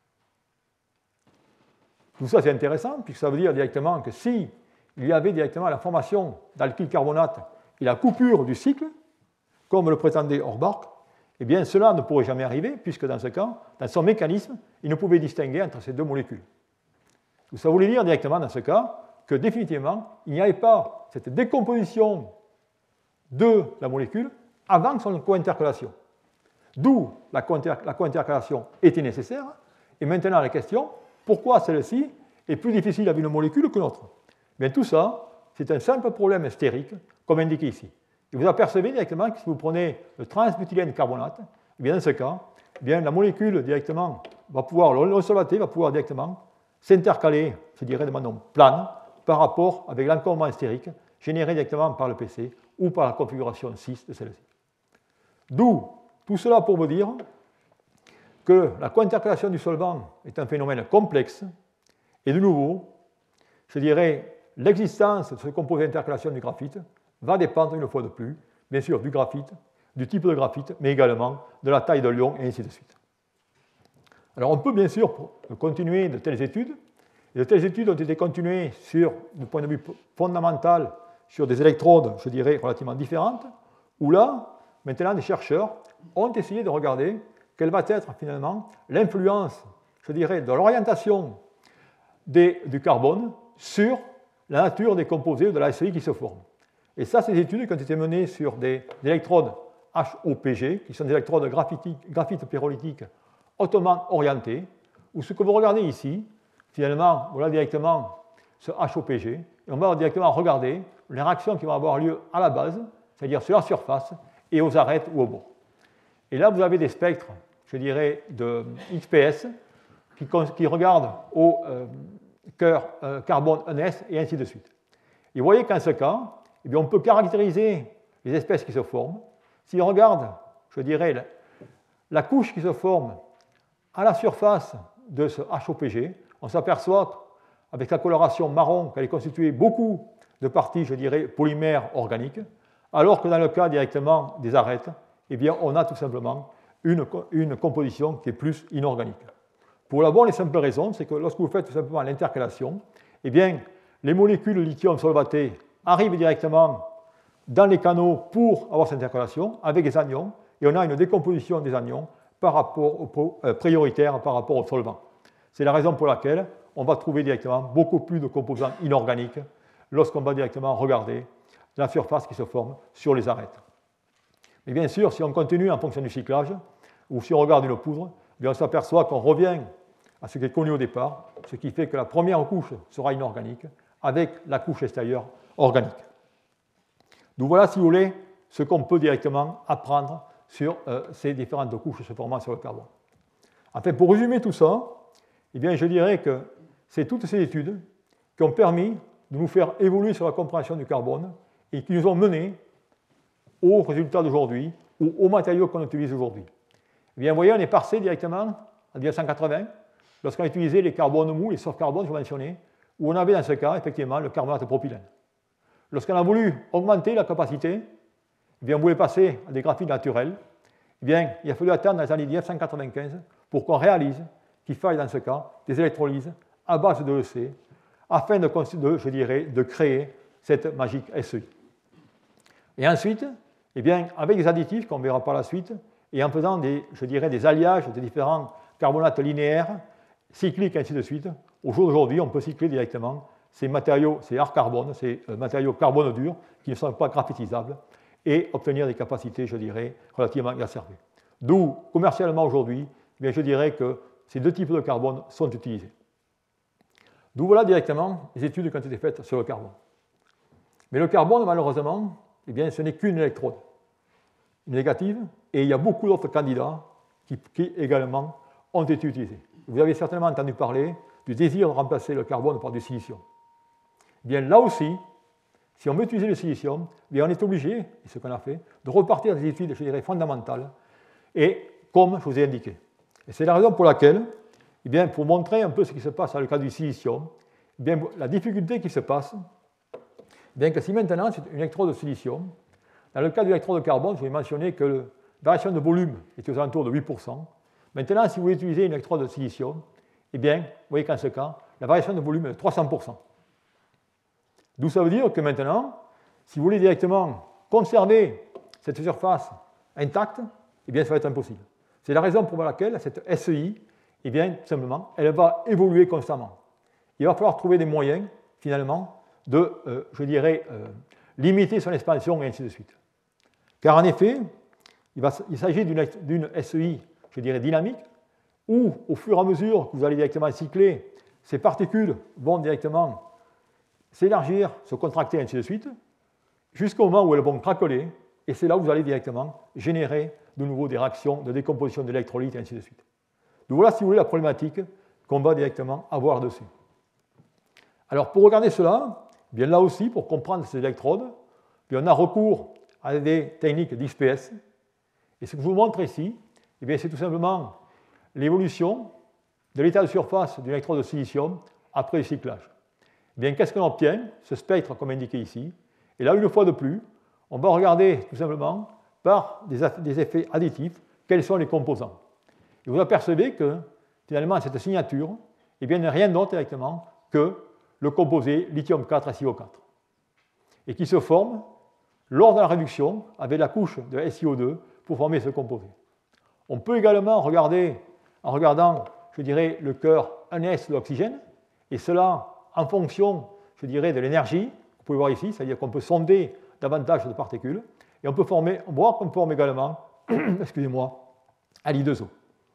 Tout ça, c'est intéressant, puisque ça veut dire directement que si il y avait directement la formation d'alkyl carbonate et la coupure du cycle, comme le prétendait Orbach, eh bien, cela ne pourrait jamais arriver, puisque dans ce cas, dans son mécanisme, il ne pouvait distinguer entre ces deux molécules. Donc, ça voulait dire directement, dans ce cas, que définitivement, il n'y avait pas cette décomposition de la molécule avant son co-intercalation. D'où la co-intercalation était nécessaire. Et maintenant, la question, pourquoi celle-ci est plus difficile avec une molécule que l'autre? Bien, tout ça, c'est un simple problème stérique, comme indiqué ici. Et vous apercevez directement que si vous prenez le trans-butylène carbonate, eh bien dans ce cas, eh bien, la molécule directement va pouvoir, le solvaté va pouvoir directement s'intercaler, je dirais de manière plane, par rapport avec l'encombrement stérique généré directement par le PC ou par la configuration 6 de celle-ci. D'où tout cela pour vous dire que la co-intercalation du solvant est un phénomène complexe et de nouveau, je dirais, l'existence de ce composé d'intercalation du graphite va dépendre une fois de plus, bien sûr, du graphite, du type de graphite, mais également de la taille de l'ion et ainsi de suite. Alors on peut bien sûr continuer de telles études, et de telles études ont été continuées sur, du point de vue fondamental, sur des électrodes, je dirais, relativement différentes, où là, maintenant, des chercheurs ont essayé de regarder quelle va être finalement l'influence, je dirais, de l'orientation du carbone sur la nature des composés de la SEI qui se forment. Et ça, ces études qui ont été menées sur des électrodes HOPG, qui sont des électrodes graphite pyrolytique hautement orientées, où ce que vous regardez ici, finalement, voilà directement ce HOPG, et on va directement regarder les réactions qui vont avoir lieu à la base, c'est-à-dire sur la surface, et aux arêtes ou au bord. Et là, vous avez des spectres, je dirais, de XPS, qui regardent au cœur carbone 1s, et ainsi de suite. Et vous voyez qu'en ce cas, eh bien, on peut caractériser les espèces qui se forment. Si on regarde, je dirais, la couche qui se forme à la surface de ce HOPG, on s'aperçoit avec la coloration marron qu'elle est constituée beaucoup de parties, je dirais, polymères organiques, alors que dans le cas directement des arêtes, eh bien, on a tout simplement une composition qui est plus inorganique. Pour la bonne et simple raison, c'est que lorsque vous faites tout simplement l'intercalation, eh bien, les molécules lithium solvatées arrivent directement dans les canaux pour avoir cette intercalation avec des anions, et on a une décomposition des anions par rapport prioritaire par rapport au solvant. C'est la raison pour laquelle on va trouver directement beaucoup plus de composants inorganiques lorsqu'on va directement regarder la surface qui se forme sur les arêtes. Mais bien sûr, si on continue en fonction du cyclage, ou si on regarde une poudre, bien on s'aperçoit qu'on revient à ce qui est connu au départ, ce qui fait que la première couche sera inorganique avec la couche extérieure organique. Donc voilà, si vous voulez, ce qu'on peut directement apprendre sur ces différentes couches se formant sur le carbone. Enfin, pour résumer tout ça, eh bien, je dirais que c'est toutes ces études qui ont permis de nous faire évoluer sur la compréhension du carbone et qui nous ont menés aux résultats d'aujourd'hui ou aux matériaux qu'on utilise aujourd'hui. Eh bien, vous voyez, on est passé directement en 1980, lorsqu'on a utilisé les carbones mous, les soft carbones, je vous mentionnais, où on avait dans ce cas, effectivement, le carbonate de propylène. Lorsqu'on a voulu augmenter la capacité, eh bien, on voulait passer à des graphites naturels. Eh bien, il a fallu attendre les années 1995 pour qu'on réalise qu'il faille, dans ce cas, des électrolyses à base de EC, afin de créer cette magique SEI. Et ensuite, eh bien, avec des additifs qu'on verra par la suite, et en faisant des alliages de différents carbonates linéaires, cycliques, ainsi de suite, au jour d'aujourd'hui, on peut cycler directement ces matériaux, ces hard carbone, ces matériaux carbone durs qui ne sont pas graphitisables, et obtenir des capacités, je dirais, relativement exacerbées. D'où, commercialement aujourd'hui, eh bien, je dirais que ces deux types de carbone sont utilisés. D'où voilà directement les études qui ont été faites sur le carbone. Mais le carbone, malheureusement, eh bien, ce n'est qu'une électrode, une négative, et il y a beaucoup d'autres candidats qui également ont été utilisés. Vous avez certainement entendu parler du désir de remplacer le carbone par du silicium. Eh bien, là aussi, si on veut utiliser le silicium, eh bien, on est obligé, et ce qu'on a fait, de repartir des études, je dirais, fondamentales, et comme je vous ai indiqué. Et c'est la raison pour laquelle, eh bien, pour montrer un peu ce qui se passe dans le cas du silicium, eh bien, la difficulté qui se passe, eh bien que si maintenant c'est une électrode de silicium, dans le cas de l'électrode de carbone, je vais mentionner que la variation de volume est aux alentours de 8%. Maintenant, si vous voulez utiliser une électrode de silicium, eh bien, vous voyez qu'en ce cas, la variation de volume est de 300%. D'où ça veut dire que maintenant, si vous voulez directement conserver cette surface intacte, eh bien, ça va être impossible. C'est la raison pour laquelle cette SEI, eh bien, tout simplement, elle va évoluer constamment. Il va falloir trouver des moyens, finalement, de, je dirais, limiter son expansion et ainsi de suite. Car en effet, il s'agit d'une SEI, je dirais, dynamique, où, au fur et à mesure que vous allez directement cycler, ces particules vont directement s'élargir, se contracter, et ainsi de suite, jusqu'au moment où elles vont craqueler, et c'est là où vous allez directement générer de nouveau des réactions de décomposition d'électrolytes, et ainsi de suite. Donc voilà, si vous voulez, la problématique qu'on va directement avoir dessus. Alors, pour regarder cela, bien là aussi, pour comprendre ces électrodes, bien on a recours à des techniques d'XPS. Et ce que je vous montre ici, eh bien, c'est tout simplement l'évolution de l'état de surface d'une électrode de silicium après le cyclage. Eh bien, qu'est-ce qu'on obtient? Ce spectre, comme indiqué ici. Et là, une fois de plus, on va regarder tout simplement par des effets additifs quels sont les composants. Et vous apercevez que, finalement, cette signature eh bien, n'est rien d'autre directement que le composé lithium 4 SiO4, et qui se forme lors de la réduction avec la couche de SiO2 pour former ce composé. On peut également regarder, en regardant, je dirais, le cœur 1s de l'oxygène, et cela en fonction, je dirais, de l'énergie, vous pouvez voir ici, c'est-à-dire qu'on peut sonder davantage de particules, et on peut voir qu'on forme également, excusez-moi, à l'I2O.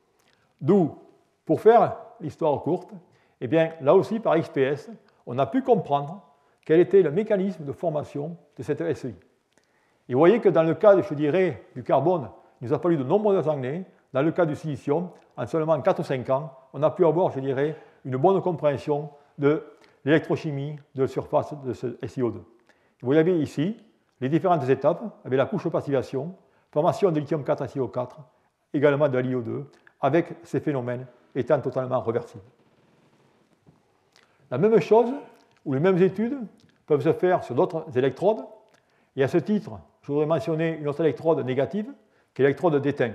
D'où, pour faire l'histoire courte, eh bien, là aussi, par XPS, on a pu comprendre quel était le mécanisme de formation de cette SEI. Et vous voyez que dans le cas, je dirais, du carbone, il nous a fallu de nombreuses années. Dans le cas du silicium, en seulement 4 ou 5 ans, on a pu avoir, je dirais, une bonne compréhension de l'électrochimie de la surface de ce SiO2. Vous avez ici les différentes étapes avec la couche de passivation, formation de lithium 4 SiO4, également de l'IO2, avec ces phénomènes étant totalement réversibles. La même chose, ou les mêmes études, peuvent se faire sur d'autres électrodes. Et à ce titre, je voudrais mentionner une autre électrode négative, qui est l'électrode d'étain.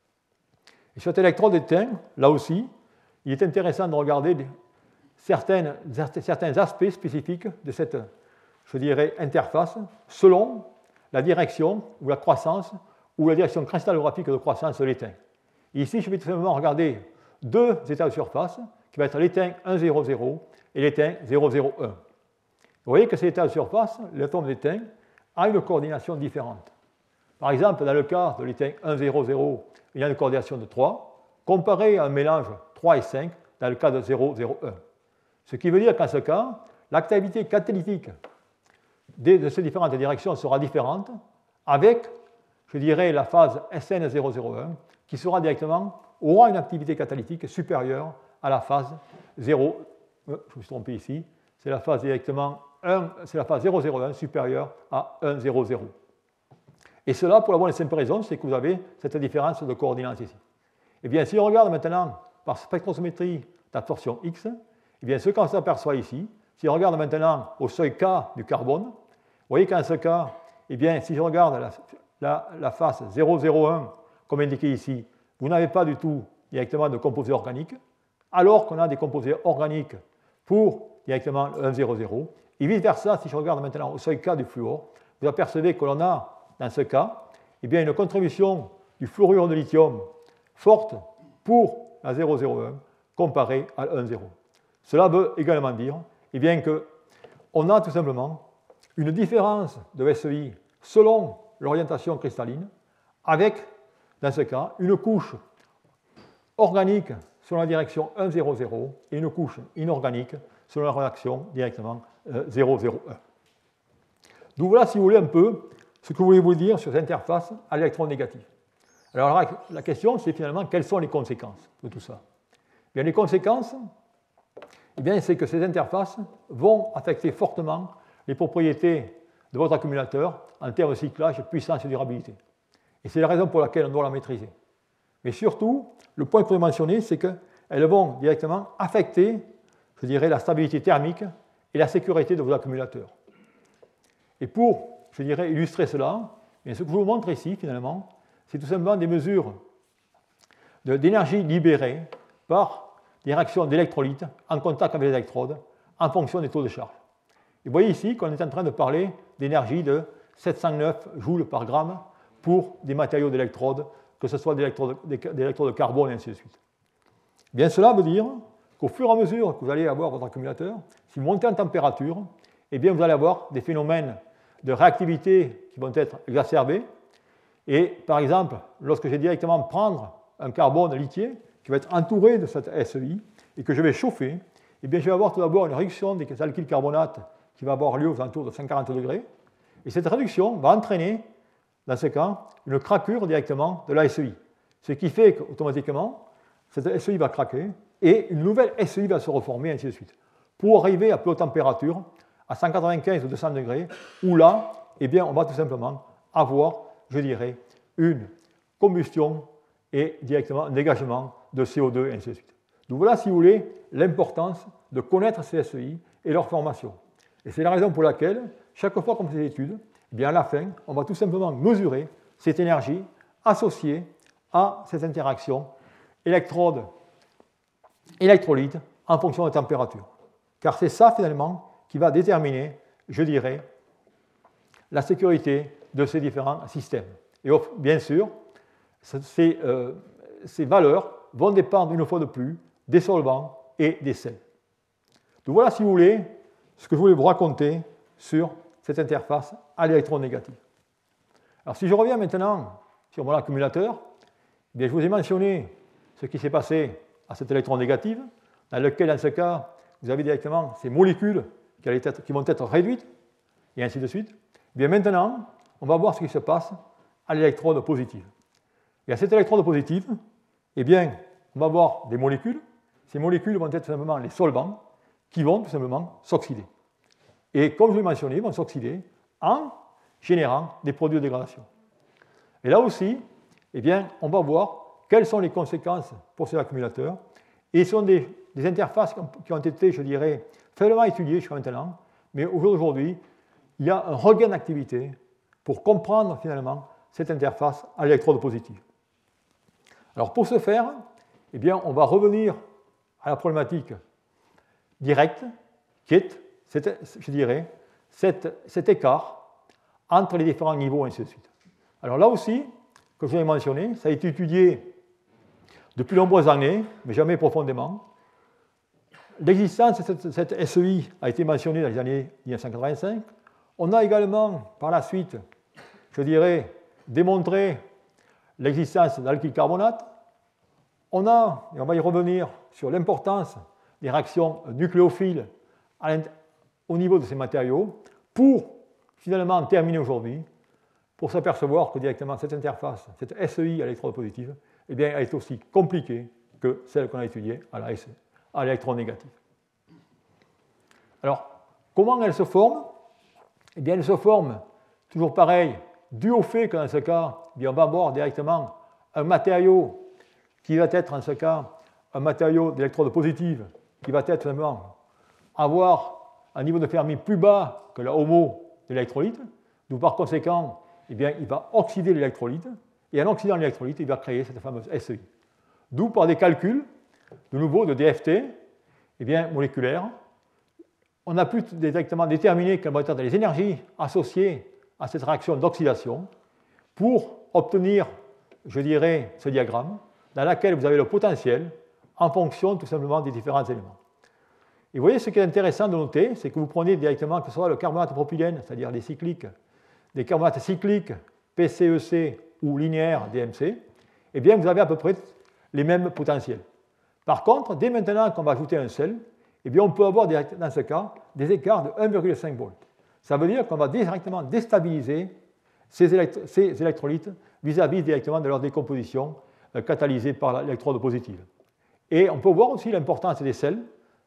Et sur cette électrode d'étain, là aussi, il est intéressant de regarder certains aspects spécifiques de cette, je dirais, interface, selon la direction ou la croissance, ou la direction cristallographique de croissance de l'étain. Et ici, je vais tout simplement regarder deux états de surface, qui va être l'étain 1,00 et l'étain 0,01. Vous voyez que cet état de surface, l'atome d'étain, a une coordination différente. Par exemple, dans le cas de l'étain 1,00, il y a une coordination de 3, comparé à un mélange 3 et 5 dans le cas de 0,01. Ce qui veut dire qu'en ce cas, l'activité catalytique de ces différentes directions sera différente, avec, je dirais, la phase SN001, qui aura une activité catalytique supérieure à la phase 0. Je me suis trompé ici, c'est la phase directement 1, c'est la phase 0,01 supérieure à 1,00. Et cela, pour la bonne et simple raison, c'est que vous avez cette différence de coordination ici. Et bien, si on regarde maintenant par spectrométrie d'absorption X, et bien, ce qu'on s'aperçoit ici, si on regarde maintenant au seuil K du carbone, vous voyez qu'en ce cas, et bien, si je regarde la phase 0,01, comme indiqué ici, vous n'avez pas du tout directement de composés organiques, alors qu'on a des composés organiques pour directement le 1,00. Et vice-versa, si je regarde maintenant au seuil K du fluor, vous apercevez que l'on a, dans ce cas, eh bien, une contribution du fluorure de lithium forte pour la 0,01 comparée à 1,0. Cela veut également dire eh bien, qu'on a tout simplement une différence de SEI selon l'orientation cristalline, avec, dans ce cas, une couche organique selon la direction 1,00 et une couche inorganique selon la réaction directement 0,01. Donc voilà, si vous voulez, un peu ce que je voulais vous dire sur cette interface à l'électron négatif. Alors la question, c'est finalement quelles sont les conséquences de tout ça. Bien, les conséquences, eh bien, c'est que ces interfaces vont affecter fortement les propriétés de votre accumulateur en termes de cyclage, puissance et durabilité. Et c'est la raison pour laquelle on doit la maîtriser. Mais surtout, le point que je voudrais mentionner, c'est qu'elles vont directement affecter, je dirais, la stabilité thermique et la sécurité de vos accumulateurs. Et pour, je dirais, illustrer cela, ce que je vous montre ici, finalement, c'est tout simplement des mesures d'énergie libérée par des réactions d'électrolytes en contact avec les électrodes en fonction des taux de charge. Et vous voyez ici qu'on est en train de parler d'énergie de 709 joules par gramme pour des matériaux d'électrodes, que ce soit des électrodes de carbone et ainsi de suite. Bien, cela veut dire qu'au fur et à mesure que vous allez avoir votre accumulateur, si vous montez en température, eh bien, vous allez avoir des phénomènes de réactivité qui vont être exacerbés. Et par exemple, lorsque je vais directement prendre un carbone lithié qui va être entouré de cette SEI et que je vais chauffer, eh bien, je vais avoir tout d'abord une réduction des alkyles carbonates qui va avoir lieu aux alentours de 140 degrés. Et cette réduction va entraîner, dans ce cas, une craquure directement de la SEI. Ce qui fait qu'automatiquement, cette SEI va craquer et une nouvelle SEI va se reformer, ainsi de suite, pour arriver à plus haute température, à 195 ou 200 degrés, où là, eh bien, on va tout simplement avoir, je dirais, une combustion et directement un dégagement de CO2, et ainsi de suite. Donc voilà, si vous voulez, l'importance de connaître ces SEI et leur formation. Et c'est la raison pour laquelle, chaque fois qu'on fait des études, eh bien, à la fin, on va tout simplement mesurer cette énergie associée à ces interactions électrolyte en fonction de la température. Car c'est ça, finalement, qui va déterminer, je dirais, la sécurité de ces différents systèmes. Et bien sûr, ces valeurs vont dépendre une fois de plus des solvants et des sels. Donc voilà, si vous voulez, ce que je voulais vous raconter sur cette interface à l'électron négatif. Alors si je reviens maintenant sur mon accumulateur, eh bien, je vous ai mentionné ce qui s'est passé à cet électron négatif, dans lequel, dans ce cas, vous avez directement ces molécules qui vont être réduites, et ainsi de suite. Eh bien maintenant, on va voir ce qui se passe à l'électrode positive. Et à cette électrode positive, eh bien, on va avoir des molécules. Ces molécules vont être tout simplement les solvants qui vont tout simplement s'oxyder. Et comme je l'ai mentionné, ils vont s'oxyder en générant des produits de dégradation. Et là aussi, eh bien, on va voir quelles sont les conséquences pour ces accumulateurs. Et ce sont des interfaces qui ont été, je dirais, faiblement étudiées jusqu'à maintenant, mais aujourd'hui, il y a un regain d'activité pour comprendre finalement cette interface à l'électrode positive. Alors pour ce faire, eh bien, on va revenir à la problématique directe, qui est, je dirais, cet écart entre les différents niveaux, et ainsi de suite. Alors là aussi, comme je l'ai mentionné, ça a été étudié depuis de nombreuses années, mais jamais profondément. L'existence de cette SEI a été mentionnée dans les années 1985. On a également, par la suite, je dirais, démontré l'existence d'alkyl carbonate. On a, et on va y revenir, sur l'importance des réactions nucléophiles au niveau de ces matériaux, pour finalement terminer aujourd'hui, pour s'apercevoir que directement cette interface, cette SEI à l'électrode positive, eh bien, elle est aussi compliquée que celle qu'on a étudiée à l'électron négatif. Alors, comment elle se forme? Eh bien, elle se forme, toujours pareil, dû au fait que dans ce cas, eh bien, on va avoir directement un matériau qui va être, en ce cas, un matériau d'électrode positive, qui va être simplement avoir un niveau de Fermi plus bas que la HOMO de l'électrolyte. Donc, par conséquent, eh bien, il va oxyder l'électrolyte, et en oxydant l'électrolyte, il va créer cette fameuse SEI. D'où, par des calculs, de nouveau de DFT, eh bien, moléculaires, on a pu directement déterminer quelles vont être les énergies associées à cette réaction d'oxydation pour obtenir, je dirais, ce diagramme, dans lequel vous avez le potentiel en fonction tout simplement des différents éléments. Et vous voyez, ce qui est intéressant de noter, c'est que vous prenez directement, que ce soit le carbonate de propylène, c'est-à-dire des cycliques, des carbonates cycliques, PCEC ou linéaires, DMC, eh bien, vous avez à peu près les mêmes potentiels. Par contre, dès maintenant qu'on va ajouter un sel, eh bien, on peut avoir, dans ce cas, des écarts de 1,5 volts. Ça veut dire qu'on va directement déstabiliser ces électrolytes vis-à-vis directement de leur décomposition catalysée par l'électrode positive. Et on peut voir aussi l'importance des sels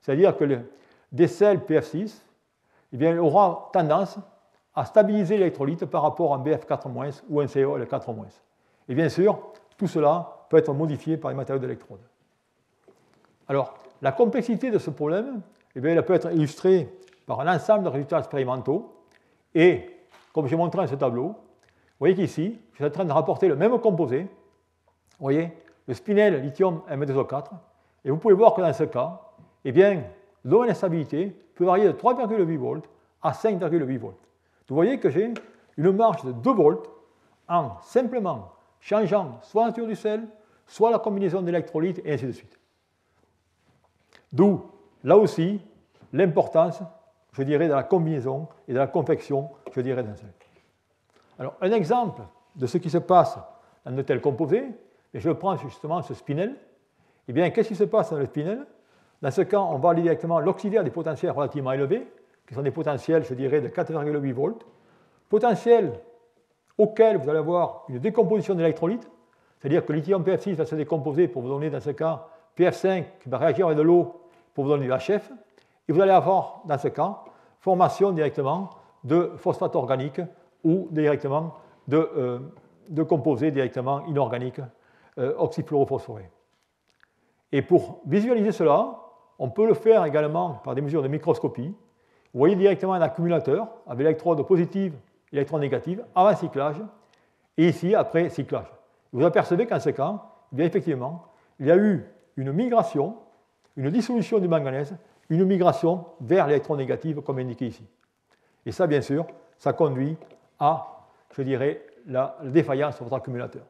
c'est-à-dire que des sels PF6 eh bien, aura tendance à stabiliser l'électrolyte par rapport à un BF4- ou un COL4-. Et bien sûr, tout cela peut être modifié par les matériaux d'électrode. Alors, la complexité de ce problème, eh bien, elle peut être illustrée par un ensemble de résultats expérimentaux. Et, comme j'ai montré dans ce tableau, vous voyez qu'ici, je suis en train de rapporter le même composé, vous voyez, le spinel lithium M2O4, et vous pouvez voir que dans ce cas, eh bien, le domaine d'instabilité peut varier de 3,8 volts à 5,8 volts. Vous voyez que j'ai une marge de 2 volts en simplement changeant soit la nature du sel, soit la combinaison d'électrolytes, et ainsi de suite. D'où, là aussi, l'importance, je dirais, de la combinaison et de la confection, je dirais, d'un sel. Alors, un exemple de ce qui se passe dans de tels composés, et je prends justement ce spinel, eh bien, qu'est-ce qui se passe dans le spinel? Dans ce cas, on va aller directement l'oxyder à des potentiels relativement élevés, qui sont des potentiels, je dirais, de 4,8 volts, potentiels auxquels vous allez avoir une décomposition d'électrolytes, c'est-à-dire que le lithium PF6 va se décomposer pour vous donner, dans ce cas, PF5 qui va réagir avec de l'eau pour vous donner du HF, et vous allez avoir, dans ce cas, formation directement de phosphate organique ou directement de composés directement inorganiques oxyfluorophosphorés. Et pour visualiser cela, on peut le faire également par des mesures de microscopie. Vous voyez directement un accumulateur avec électrode positive et électrode négative avant cyclage, et ici après cyclage. Vous apercevez qu'en ce cas, eh bien, effectivement, il y a eu une migration, une dissolution du manganèse, une migration vers l'électronégative comme indiqué ici. Et ça, bien sûr, ça conduit à, je dirais, la défaillance de votre accumulateur.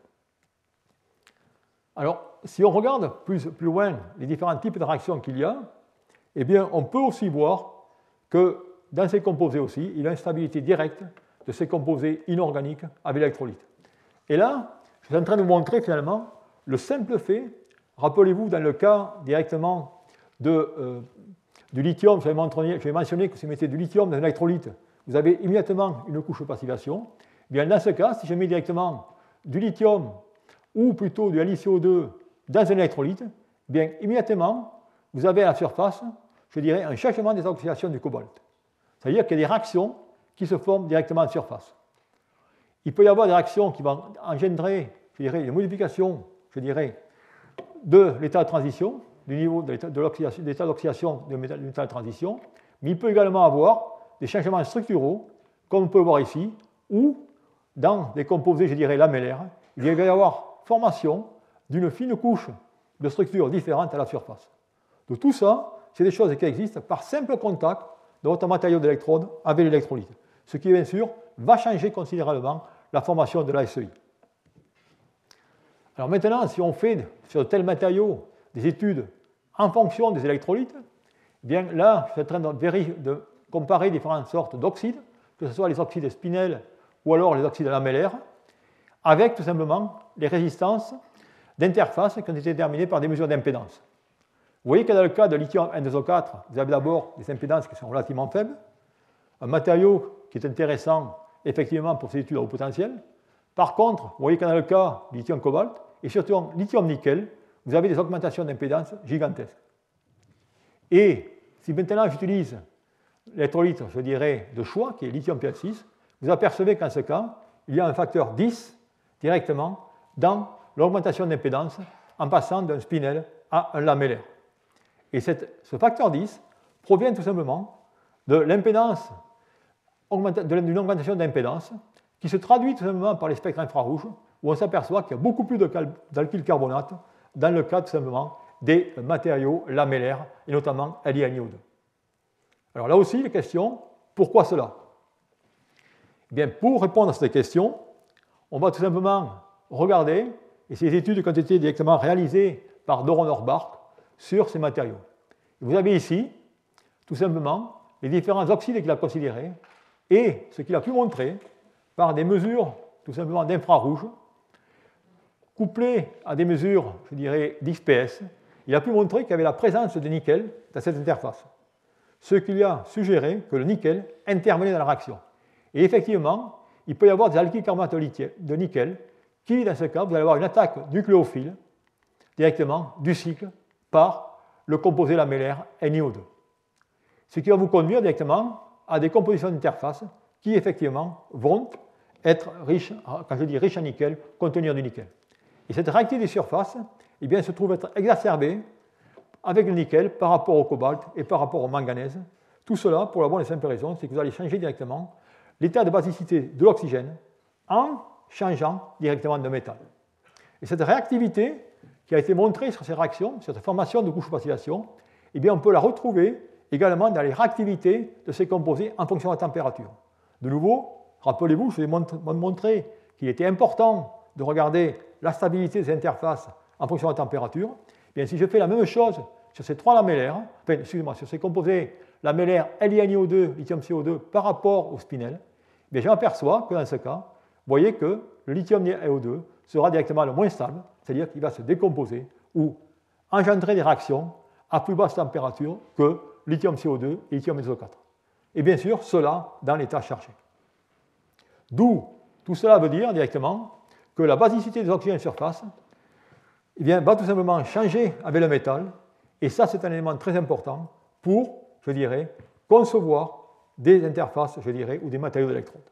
Alors, si on regarde plus loin les différents types de réactions qu'il y a, eh bien, on peut aussi voir que dans ces composés aussi, il y a une stabilité directe de ces composés inorganiques avec l'électrolyte. Et là, je suis en train de vous montrer finalement le simple fait, rappelez-vous, dans le cas directement du lithium, je vais mentionner que si vous mettez du lithium dans un électrolyte, vous avez immédiatement une couche de passivation. Eh bien, dans ce cas, si je mets directement du lithium ou plutôt du LiCO2 dans un électrolyte, eh bien, immédiatement, vous avez à la surface, je dirais, un changement des oxydations du cobalt. C'est-à-dire qu'il y a des réactions qui se forment directement en surface. Il peut y avoir des réactions qui vont engendrer, je dirais, une modification, je dirais, de l'état de transition, du niveau de l'état d'oxydation du métal de transition, mais il peut également avoir des changements structuraux, comme on peut voir ici, ou dans des composés, je dirais, lamellaires, il va y avoir formation d'une fine couche de structures différentes à la surface. Donc tout ça, c'est des choses qui existent par simple contact de votre matériau d'électrode avec l'électrolyte, ce qui, bien sûr, va changer considérablement la formation de la SEI. Alors maintenant, si on fait sur tel matériau des études en fonction des électrolytes, eh bien là, je suis en train de comparer différentes sortes d'oxydes, que ce soit les oxydes spinels ou alors les oxydes lamellaires, avec tout simplement les résistances d'interface qui ont été déterminées par des mesures d'impédance. Vous voyez que dans le cas de lithium N2O4, vous avez d'abord des impédances qui sont relativement faibles, un matériau qui est intéressant effectivement pour ces études à haut potentiel. Par contre, vous voyez que dans le cas du lithium cobalt et surtout lithium nickel, vous avez des augmentations d'impédance gigantesques. Et si maintenant j'utilise l'électrolyte, je dirais, de choix, qui est lithium PF6, vous apercevez qu'en ce cas, il y a un facteur 10 directement dans l'augmentation d'impédance en passant d'un spinel à un lamellaire. Et ce facteur 10 provient tout simplement de l'impédance, d'une augmentation d'impédance qui se traduit tout simplement par les spectres infrarouges où on s'aperçoit qu'il y a beaucoup plus d'alkyl carbonate dans le cas tout simplement des matériaux lamellaires et notamment LiNiO2. Alors là aussi, la question, pourquoi cela? Eh bien, pour répondre à cette question, on va tout simplement regarder, et ces études qui ont été directement réalisées par Doron Orbach sur ces matériaux. Et vous avez ici, tout simplement, les différents oxydes qu'il a considérés et ce qu'il a pu montrer par des mesures, tout simplement, d'infrarouge, couplées à des mesures, je dirais, d'XPS. Il a pu montrer qu'il y avait la présence de nickel dans cette interface, ce qui lui a suggéré que le nickel intervenait dans la réaction. Et effectivement, il peut y avoir des alkyles carbonates de nickel qui, dans ce cas, vous allez avoir une attaque nucléophile directement du cycle par le composé lamellaire NiO2. Ce qui va vous conduire directement à des compositions d'interface qui, effectivement, vont être riches, quand je dis riches en nickel, contenir du nickel. Et cette réactivité de surface eh bien, se trouve être exacerbée avec le nickel par rapport au cobalt et par rapport au manganèse. Tout cela pour la bonne et simple raison, c'est que vous allez changer directement l'état de basicité de l'oxygène en changeant directement de métal. Et cette réactivité qui a été montrée sur ces réactions, sur cette formation de couches d'oxydation, eh bien, on peut la retrouver également dans les réactivités de ces composés en fonction de la température. De nouveau, rappelez-vous, je vous ai montré qu'il était important de regarder la stabilité des interfaces en fonction de la température. Eh bien, si je fais la même chose sur ces trois lamellaires, enfin, excusez-moi, sur ces composés lamellaires LiNiO2, lithium-CO2 par rapport au spinel, eh bien, je m'aperçois que dans ce cas, vous voyez que le lithium-NiO2 sera directement le moins stable, c'est-à-dire qu'il va se décomposer ou engendrer des réactions à plus basse température que lithium-CO2 et lithium-SO4. Et bien sûr, cela dans l'état chargé. D'où tout cela veut dire directement que la basicité des oxygènes de surface eh bien, va tout simplement changer avec le métal, et ça c'est un élément très important pour, je dirais, concevoir des interfaces, je dirais, ou des matériaux d'électrode.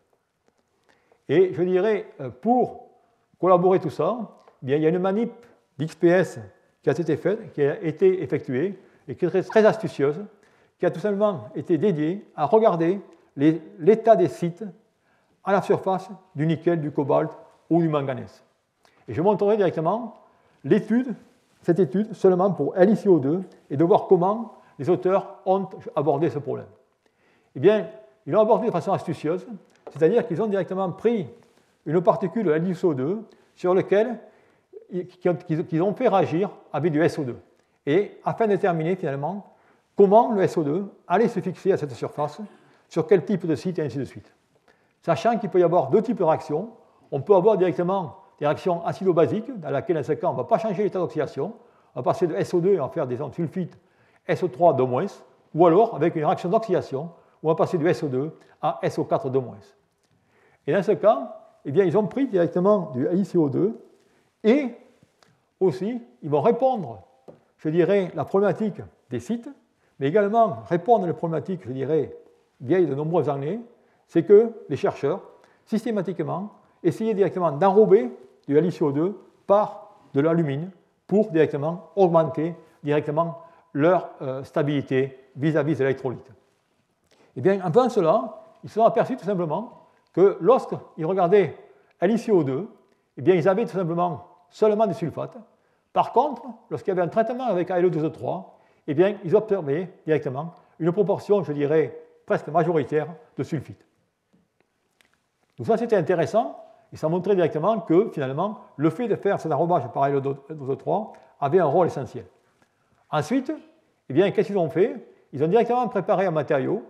Et je dirais, pour collaborer tout ça, eh bien, il y a une manip d'XPS qui a été faite, qui a été effectuée, et qui est très, très astucieuse, qui a tout simplement été dédiée à regarder l'état des sites à la surface du nickel, du cobalt ou du manganèse. Et je montrerai directement cette étude seulement pour LiCO2 et de voir comment les auteurs ont abordé ce problème. Eh bien, ils l'ont abordé de façon astucieuse, c'est-à-dire qu'ils ont directement pris une particule LiCO2 sur laquelle qu'ils ont fait réagir avec du SO2, et afin de déterminer finalement comment le SO2 allait se fixer à cette surface, sur quel type de site et ainsi de suite. Sachant qu'il peut y avoir deux types de réactions, on peut avoir directement des réactions acido-basiques, dans laquelle, dans ce cas, on ne va pas changer l'état d'oxydation, on va passer de SO2 et on va faire des ondes sulfites SO3-, ou alors avec une réaction d'oxydation, on va passer du SO2 à SO4-. Et dans ce cas, eh bien, ils ont pris directement du LiCO2 et aussi, ils vont répondre, je dirais, la problématique des sites, mais également répondre à la problématique, je dirais, vieille de nombreuses années, c'est que les chercheurs, systématiquement, essayaient directement d'enrober du LiCO2 par de l'alumine pour directement augmenter directement leur stabilité vis-à-vis de l'électrolyte. Eh bien, en faisant cela, ils se sont aperçus tout simplement que lorsqu'ils regardaient LiCO2, eh bien, ils avaient tout simplement seulement des sulfates. Par contre, lorsqu'il y avait un traitement avec AlO2O3, eh bien, ils observaient directement une proportion, je dirais, presque majoritaire de sulfite. Donc ça, c'était intéressant, et ça montrait directement que, finalement, le fait de faire cet enrobage par AlO2O3 avait un rôle essentiel. Ensuite, eh bien, qu'est-ce qu'ils ont fait? Ils ont directement préparé un matériau,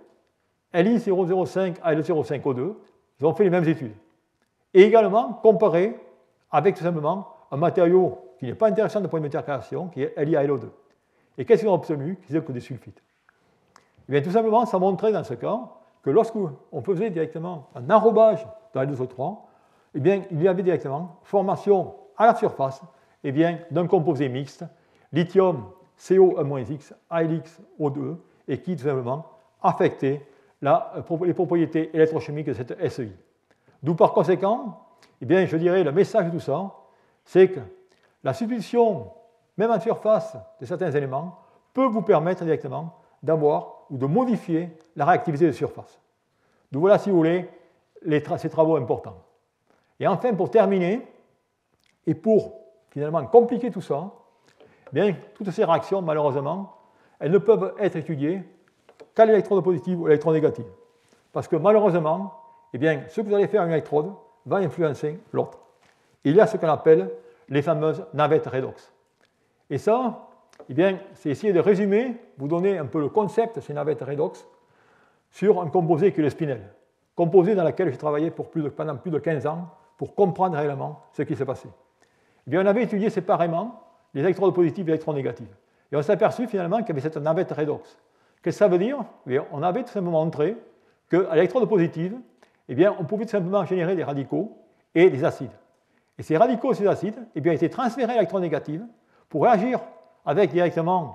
Li005 AlO05O2, ils ont fait les mêmes études. Et également comparé avec tout simplement un matériau qui n'est pas intéressant de point de vue d'intercalation, qui est LiAlO2. Et qu'est-ce qu'ils ont obtenu? Qu'ils ont que des sulfites. Eh bien, tout simplement, ça montrait dans ce cas que lorsqu'on faisait directement un enrobage dans L2O3, eh bien, il y avait directement formation à la surface eh bien, d'un composé mixte, lithium CO1-X, AlXO2, et qui tout simplement affectait les propriétés électrochimiques de cette SEI. D'où par conséquent, eh bien, je dirais, le message de tout ça, c'est que la substitution, même en surface de certains éléments, peut vous permettre directement d'avoir ou de modifier la réactivité de surface. Donc voilà, si vous voulez, ces travaux importants. Et enfin, pour terminer, et pour finalement compliquer tout ça, eh bien, toutes ces réactions, malheureusement, elles ne peuvent être étudiées qu'à l'électrode positive ou à l'électrode négative. Parce que malheureusement, eh bien, ce que vous allez faire à une électrode va influencer l'autre. Il y a ce qu'on appelle les fameuses navettes redox. Et ça, eh bien, c'est essayer de résumer, vous donner un peu le concept de ces navettes redox sur un composé qui est le spinel. Composé dans lequel j'ai travaillé pendant plus de 15 ans pour comprendre réellement ce qui s'est passé. Eh bien, on avait étudié séparément les électrodes positives et les électrodes négatives. Et on s'est aperçu finalement qu'il y avait cette navette redox. Qu'est-ce que ça veut dire? Eh bien, on avait tout simplement montré qu'à l'électrode positive, eh bien, on pouvait tout simplement générer des radicaux et des acides. Et ces radicaux et ces acides eh bien, étaient transférés à l'électrode négative pour réagir avec directement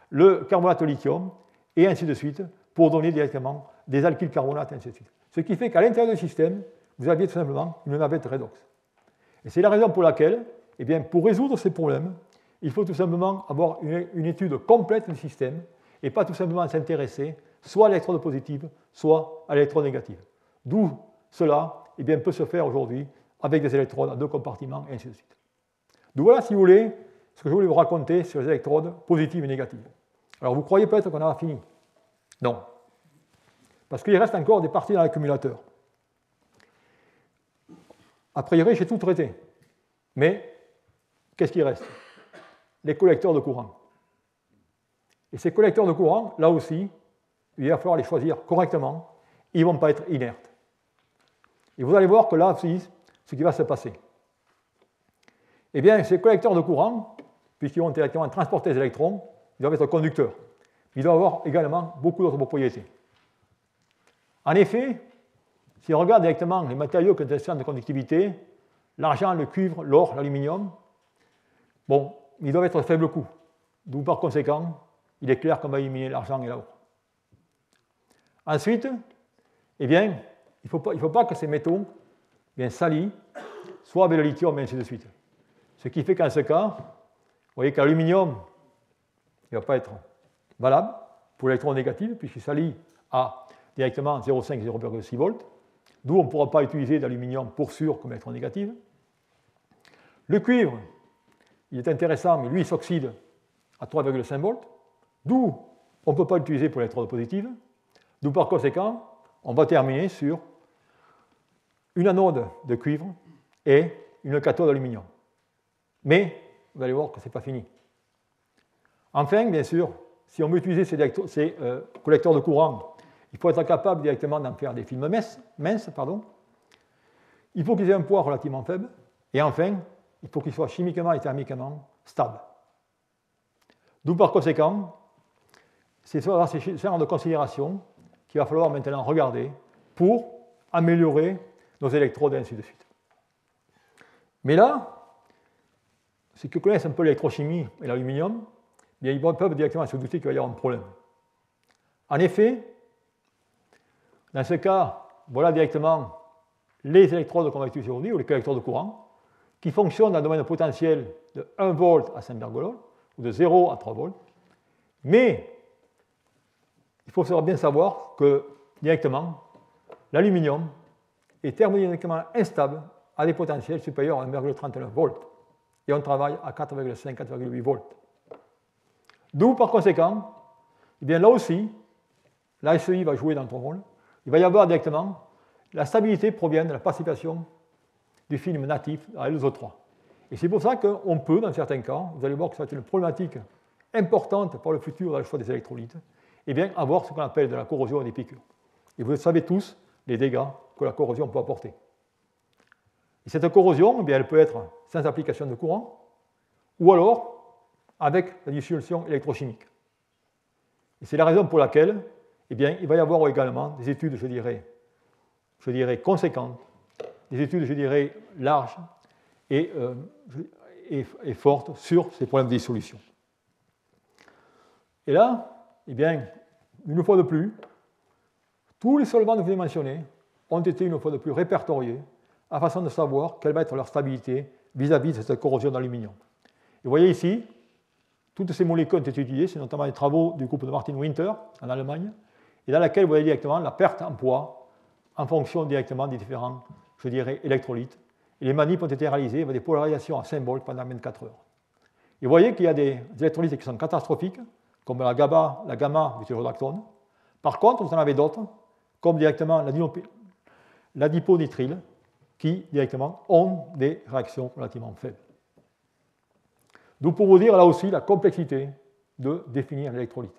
le carbonate de lithium, et ainsi de suite, pour donner directement des alkyles carbonates, et ainsi de suite. Ce qui fait qu'à l'intérieur du système, vous aviez tout simplement une navette redox. Et c'est la raison pour laquelle, eh bien, pour résoudre ces problèmes, il faut tout simplement avoir une étude complète du système et pas tout simplement s'intéresser soit à l'électrode positive, soit à l'électrode négative. D'où cela eh bien, peut se faire aujourd'hui avec des électrodes à 2 compartiments et ainsi de suite. Donc voilà, si vous voulez, ce que je voulais vous raconter sur les électrodes positives et négatives. Alors vous croyez peut-être qu'on a fini? Non. Parce qu'il reste encore des parties dans l'accumulateur. A priori, j'ai tout traité. Mais qu'est-ce qui reste? Les collecteurs de courant. Et ces collecteurs de courant, là aussi, il va falloir les choisir correctement. Ils ne vont pas être inertes. Et vous allez voir que là aussi, ce qui va se passer. Eh bien, ces collecteurs de courant, puisqu'ils vont directement transporter les électrons, ils doivent être conducteurs. Ils doivent avoir également beaucoup d'autres propriétés. En effet, si on regarde directement les matériaux qui ont des centres de conductivité, l'argent, le cuivre, l'or, l'aluminium, bon, ils doivent être de faible coût. D'où par conséquent, il est clair qu'on va éliminer l'argent et l'or. Ensuite, eh bien, il ne faut pas que ces métaux bien s'allient, soit avec le lithium et ainsi de suite. Ce qui fait qu'en ce cas, vous voyez que l'aluminium ne va pas être valable pour l'électron négatif, puisqu'il s'allie à directement 0,5 0,6 volts, d'où on ne pourra pas utiliser d'aluminium pour sûr comme électron négatif. Le cuivre, il est intéressant, mais lui, il s'oxyde à 3,5 volts, d'où on ne peut pas l'utiliser pour l'électrode positive, d'où par conséquent, on va terminer sur une anode de cuivre et une cathode d'aluminium. Mais vous allez voir que ce n'est pas fini. Enfin, bien sûr, si on veut utiliser ces collecteurs de courant, il faut être capable directement d'en faire des films minces. Il faut qu'ils aient un poids relativement faible. Et enfin, il faut qu'ils soient chimiquement et thermiquement stables. D'où par conséquent, c'est ce genre de considération qu'il va falloir maintenant regarder pour améliorer nos électrodes et ainsi de suite. Mais là, ceux qui connaissent un peu l'électrochimie et l'aluminium, ils peuvent directement se douter qu'il va y avoir un problème. En effet, dans ce cas, voilà directement les électrodes qu'on va utiliser aujourd'hui, ou les collecteurs de courant, qui fonctionnent dans un domaine potentiel de 1 volt à 5 ergolol, ou de 0 à 3 volts. Mais il faut bien savoir que directement, l'aluminium est thermodynamiquement instable à des potentiels supérieurs à 1,39 volts. Et on travaille à 4,5, 4,8 volts. D'où, par conséquent, eh bien, là aussi, la SEI va jouer dans ton rôle. Il va y avoir directement, la stabilité provient de la participation du film natif à LSO3. Et c'est pour ça qu'on peut, dans certains cas, vous allez voir que ça va être une problématique importante pour le futur dans le choix des électrolytes, eh bien, avoir ce qu'on appelle de la corrosion des piqûres. Et vous savez tous les dégâts que la corrosion peut apporter. Et cette corrosion, eh bien, elle peut être sans application de courant, ou alors avec la dissolution électrochimique. Et c'est la raison pour laquelle eh bien, il va y avoir également des études, je dirais conséquentes, des études, je dirais, larges et fortes sur ces problèmes de dissolution. Et là, eh bien, une fois de plus, tous les solvants que je vous ai mentionnés ont été une fois de plus répertoriés à façon de savoir quelle va être leur stabilité vis-à-vis de cette corrosion d'aluminium. Et vous voyez ici, toutes ces molécules ont été étudiées, c'est notamment les travaux du groupe de Martin Winter en Allemagne, et dans laquelle vous voyez directement la perte en poids en fonction directement des différents, je dirais, électrolytes. Et les manips ont été réalisées avec des polarisations à 5 volts pendant 24 heures. Et vous voyez qu'il y a des électrolytes qui sont catastrophiques, comme la gamma du tiorodactone. Par contre, vous en avez d'autres, comme directement l'adiponitrile, qui directement ont des réactions relativement faibles. Donc pour vous dire là aussi la complexité de définir l'électrolyte.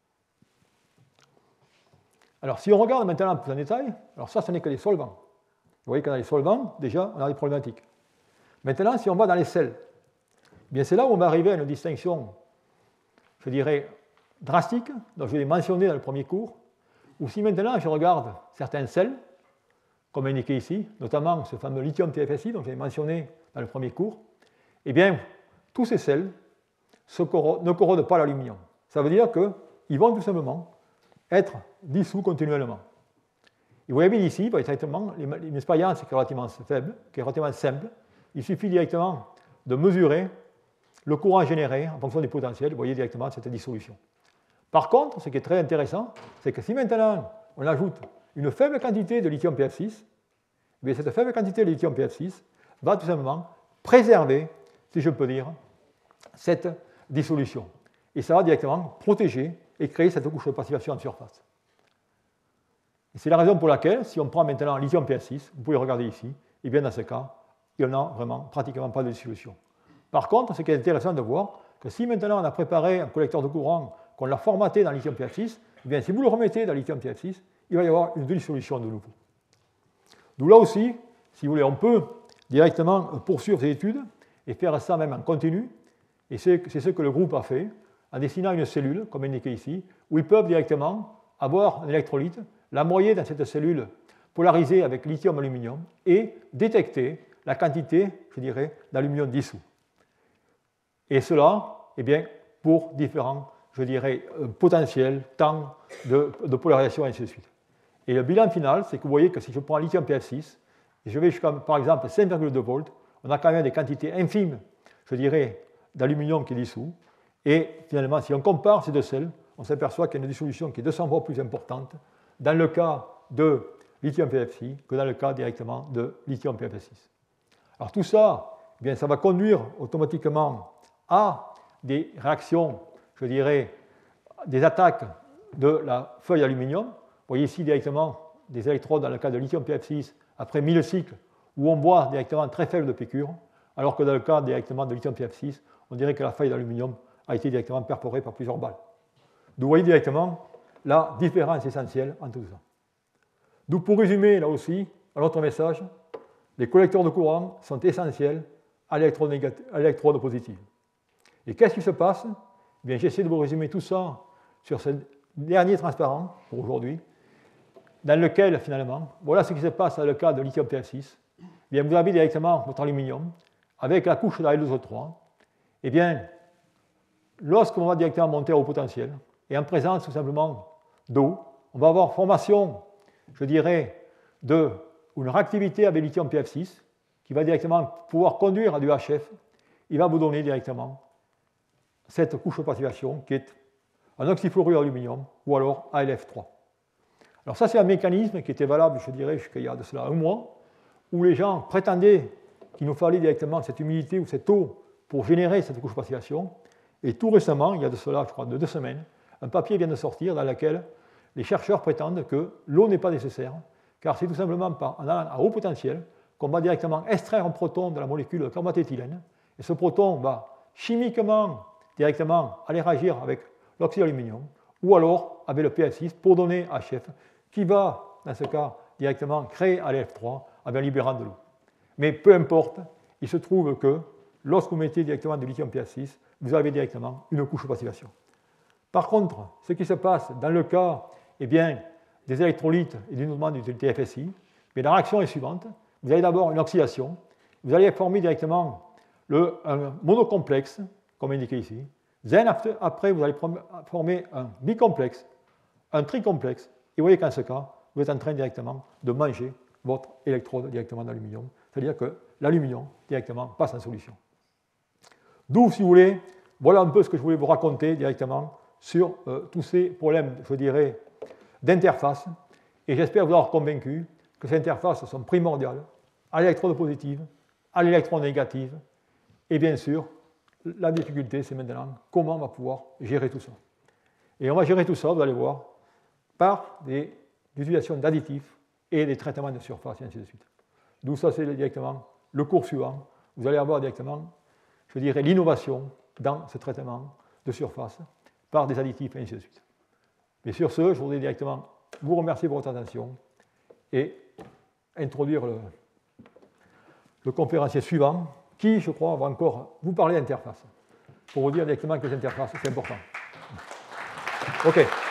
Alors si on regarde maintenant plus en détail, alors ça ce n'est que des solvants. Vous voyez que dans les solvants, déjà, on a des problématiques. Maintenant, si on va dans les sels, eh bien c'est là où on va arriver à une distinction, je dirais, drastique, dont je l'ai mentionné dans le premier cours, ou si maintenant je regarde certains sels, comme indiqué ici, notamment ce fameux lithium TFSI, dont j'ai mentionné dans le premier cours, eh bien, tous ces sels ne corrodent pas l'aluminium. Ça veut dire qu'ils vont tout simplement être dissous continuellement. Et vous voyez bien ici, pour les traitements, une expérience qui est relativement faible, qui est relativement simple. Il suffit directement de mesurer le courant généré en fonction du potentiel. Vous voyez directement cette dissolution. Par contre, ce qui est très intéressant, c'est que si maintenant on ajoute une faible quantité de lithium PF6, bien cette faible quantité de lithium PF6 va tout simplement préserver, si je peux dire, cette dissolution. Et ça va directement protéger et créer cette couche de passivation en surface. Et c'est la raison pour laquelle, si on prend maintenant lithium PF6, vous pouvez regarder ici, et bien dans ce cas, il n'y en a vraiment pratiquement pas de dissolution. Par contre, ce qui est intéressant de voir, que si maintenant on a préparé un collecteur de courant, qu'on l'a formaté dans lithium PF6, eh bien si vous le remettez dans lithium PF6, il va y avoir une dissolution de nouveau. D'où là aussi, si vous voulez, on peut directement poursuivre ces études et faire ça même en continu. Et c'est ce que le groupe a fait en dessinant une cellule, comme indiqué ici, où ils peuvent directement avoir un électrolyte, l'envoyer dans cette cellule polarisée avec lithium-aluminium et détecter la quantité, je dirais, d'aluminium dissous. Et cela, eh bien, pour différents, je dirais, potentiels, temps de polarisation et ainsi de suite. Et le bilan final, c'est que vous voyez que si je prends lithium PF6, et je vais jusqu'à, par exemple, 5,2 volts, on a quand même des quantités infimes, je dirais, d'aluminium qui est dissous. Et finalement, si on compare ces deux sels, on s'aperçoit qu'il y a une dissolution qui est 200 fois plus importante dans le cas de lithium PF6 que dans le cas directement de lithium PF6. Alors tout ça, eh bien, ça va conduire automatiquement à des réactions, je dirais, des attaques de la feuille d'aluminium. Vous voyez ici directement des électrodes dans le cas de lithium PF6 après 1000 cycles où on voit directement très faible de piqûre, alors que dans le cas directement de lithium PF6, on dirait que la feuille d'aluminium a été directement perforée par plusieurs balles. D'où vous voyez directement la différence essentielle entre tout ça. D'où pour résumer là aussi, à notre message, les collecteurs de courant sont essentiels à l'électrode positive. Et qu'est-ce qui se passe? Eh bien, j'essaie de vous résumer tout ça sur ce dernier transparent pour aujourd'hui, dans lequel finalement, voilà ce qui se passe dans le cas de lithium PF6. Eh bien, vous avez directement votre aluminium avec la couche de la L2O3. Eh bien, lorsqu'on va directement monter au potentiel, et en présence tout simplement d'eau, on va avoir formation, je dirais, une réactivité avec lithium PF6 qui va directement pouvoir conduire à du HF. Il va vous donner directement cette couche de passivation qui est un oxyfluorure d'aluminium ou alors ALF3. Alors ça, c'est un mécanisme qui était valable, je dirais, jusqu'il y a de cela un mois, où les gens prétendaient qu'il nous fallait directement cette humidité ou cette eau pour générer cette couche de passivation. Et tout récemment, il y a de cela, je crois, de 2 semaines, un papier vient de sortir dans lequel les chercheurs prétendent que l'eau n'est pas nécessaire, car c'est tout simplement en allant à haut potentiel qu'on va directement extraire un proton de la molécule de carbonate d'éthylène, et ce proton va chimiquement directement aller réagir avec l'oxyde d'aluminium, ou alors avec le PF6 pour donner HF, qui va, dans ce cas, directement créer ALF3 en libérant de l'eau. Mais peu importe, il se trouve que lorsque vous mettez directement du lithium PF6, vous avez directement une couche de passivation. Par contre, ce qui se passe dans le cas eh bien, des électrolytes et du mouvement d'utilité FSI, mais la réaction est suivante. Vous avez d'abord une oxydation, vous allez former directement un monocomplexe, comme indiqué ici. Après, vous allez former un bicomplexe, un tricomplexe, et vous voyez qu'en ce cas, vous êtes en train directement de manger votre électrode directement d'aluminium, c'est-à-dire que l'aluminium directement passe en solution. D'où, si vous voulez, voilà un peu ce que je voulais vous raconter directement sur tous ces problèmes, je dirais, d'interface, et j'espère vous avoir convaincu que ces interfaces sont primordiales à l'électrode positive, à l'électrode négative, et bien sûr, la difficulté, c'est maintenant comment on va pouvoir gérer tout ça. Et on va gérer tout ça, vous allez voir, par des utilisations d'additifs et des traitements de surface, et ainsi de suite. D'où ça, c'est directement le cours suivant. Vous allez avoir directement, je dirais, l'innovation dans ce traitement de surface par des additifs, et ainsi de suite. Mais sur ce, je voudrais directement vous remercier pour votre attention et introduire le conférencier suivant qui, je crois, va encore vous parler d'interface, pour vous dire directement que les interfaces, c'est important. OK.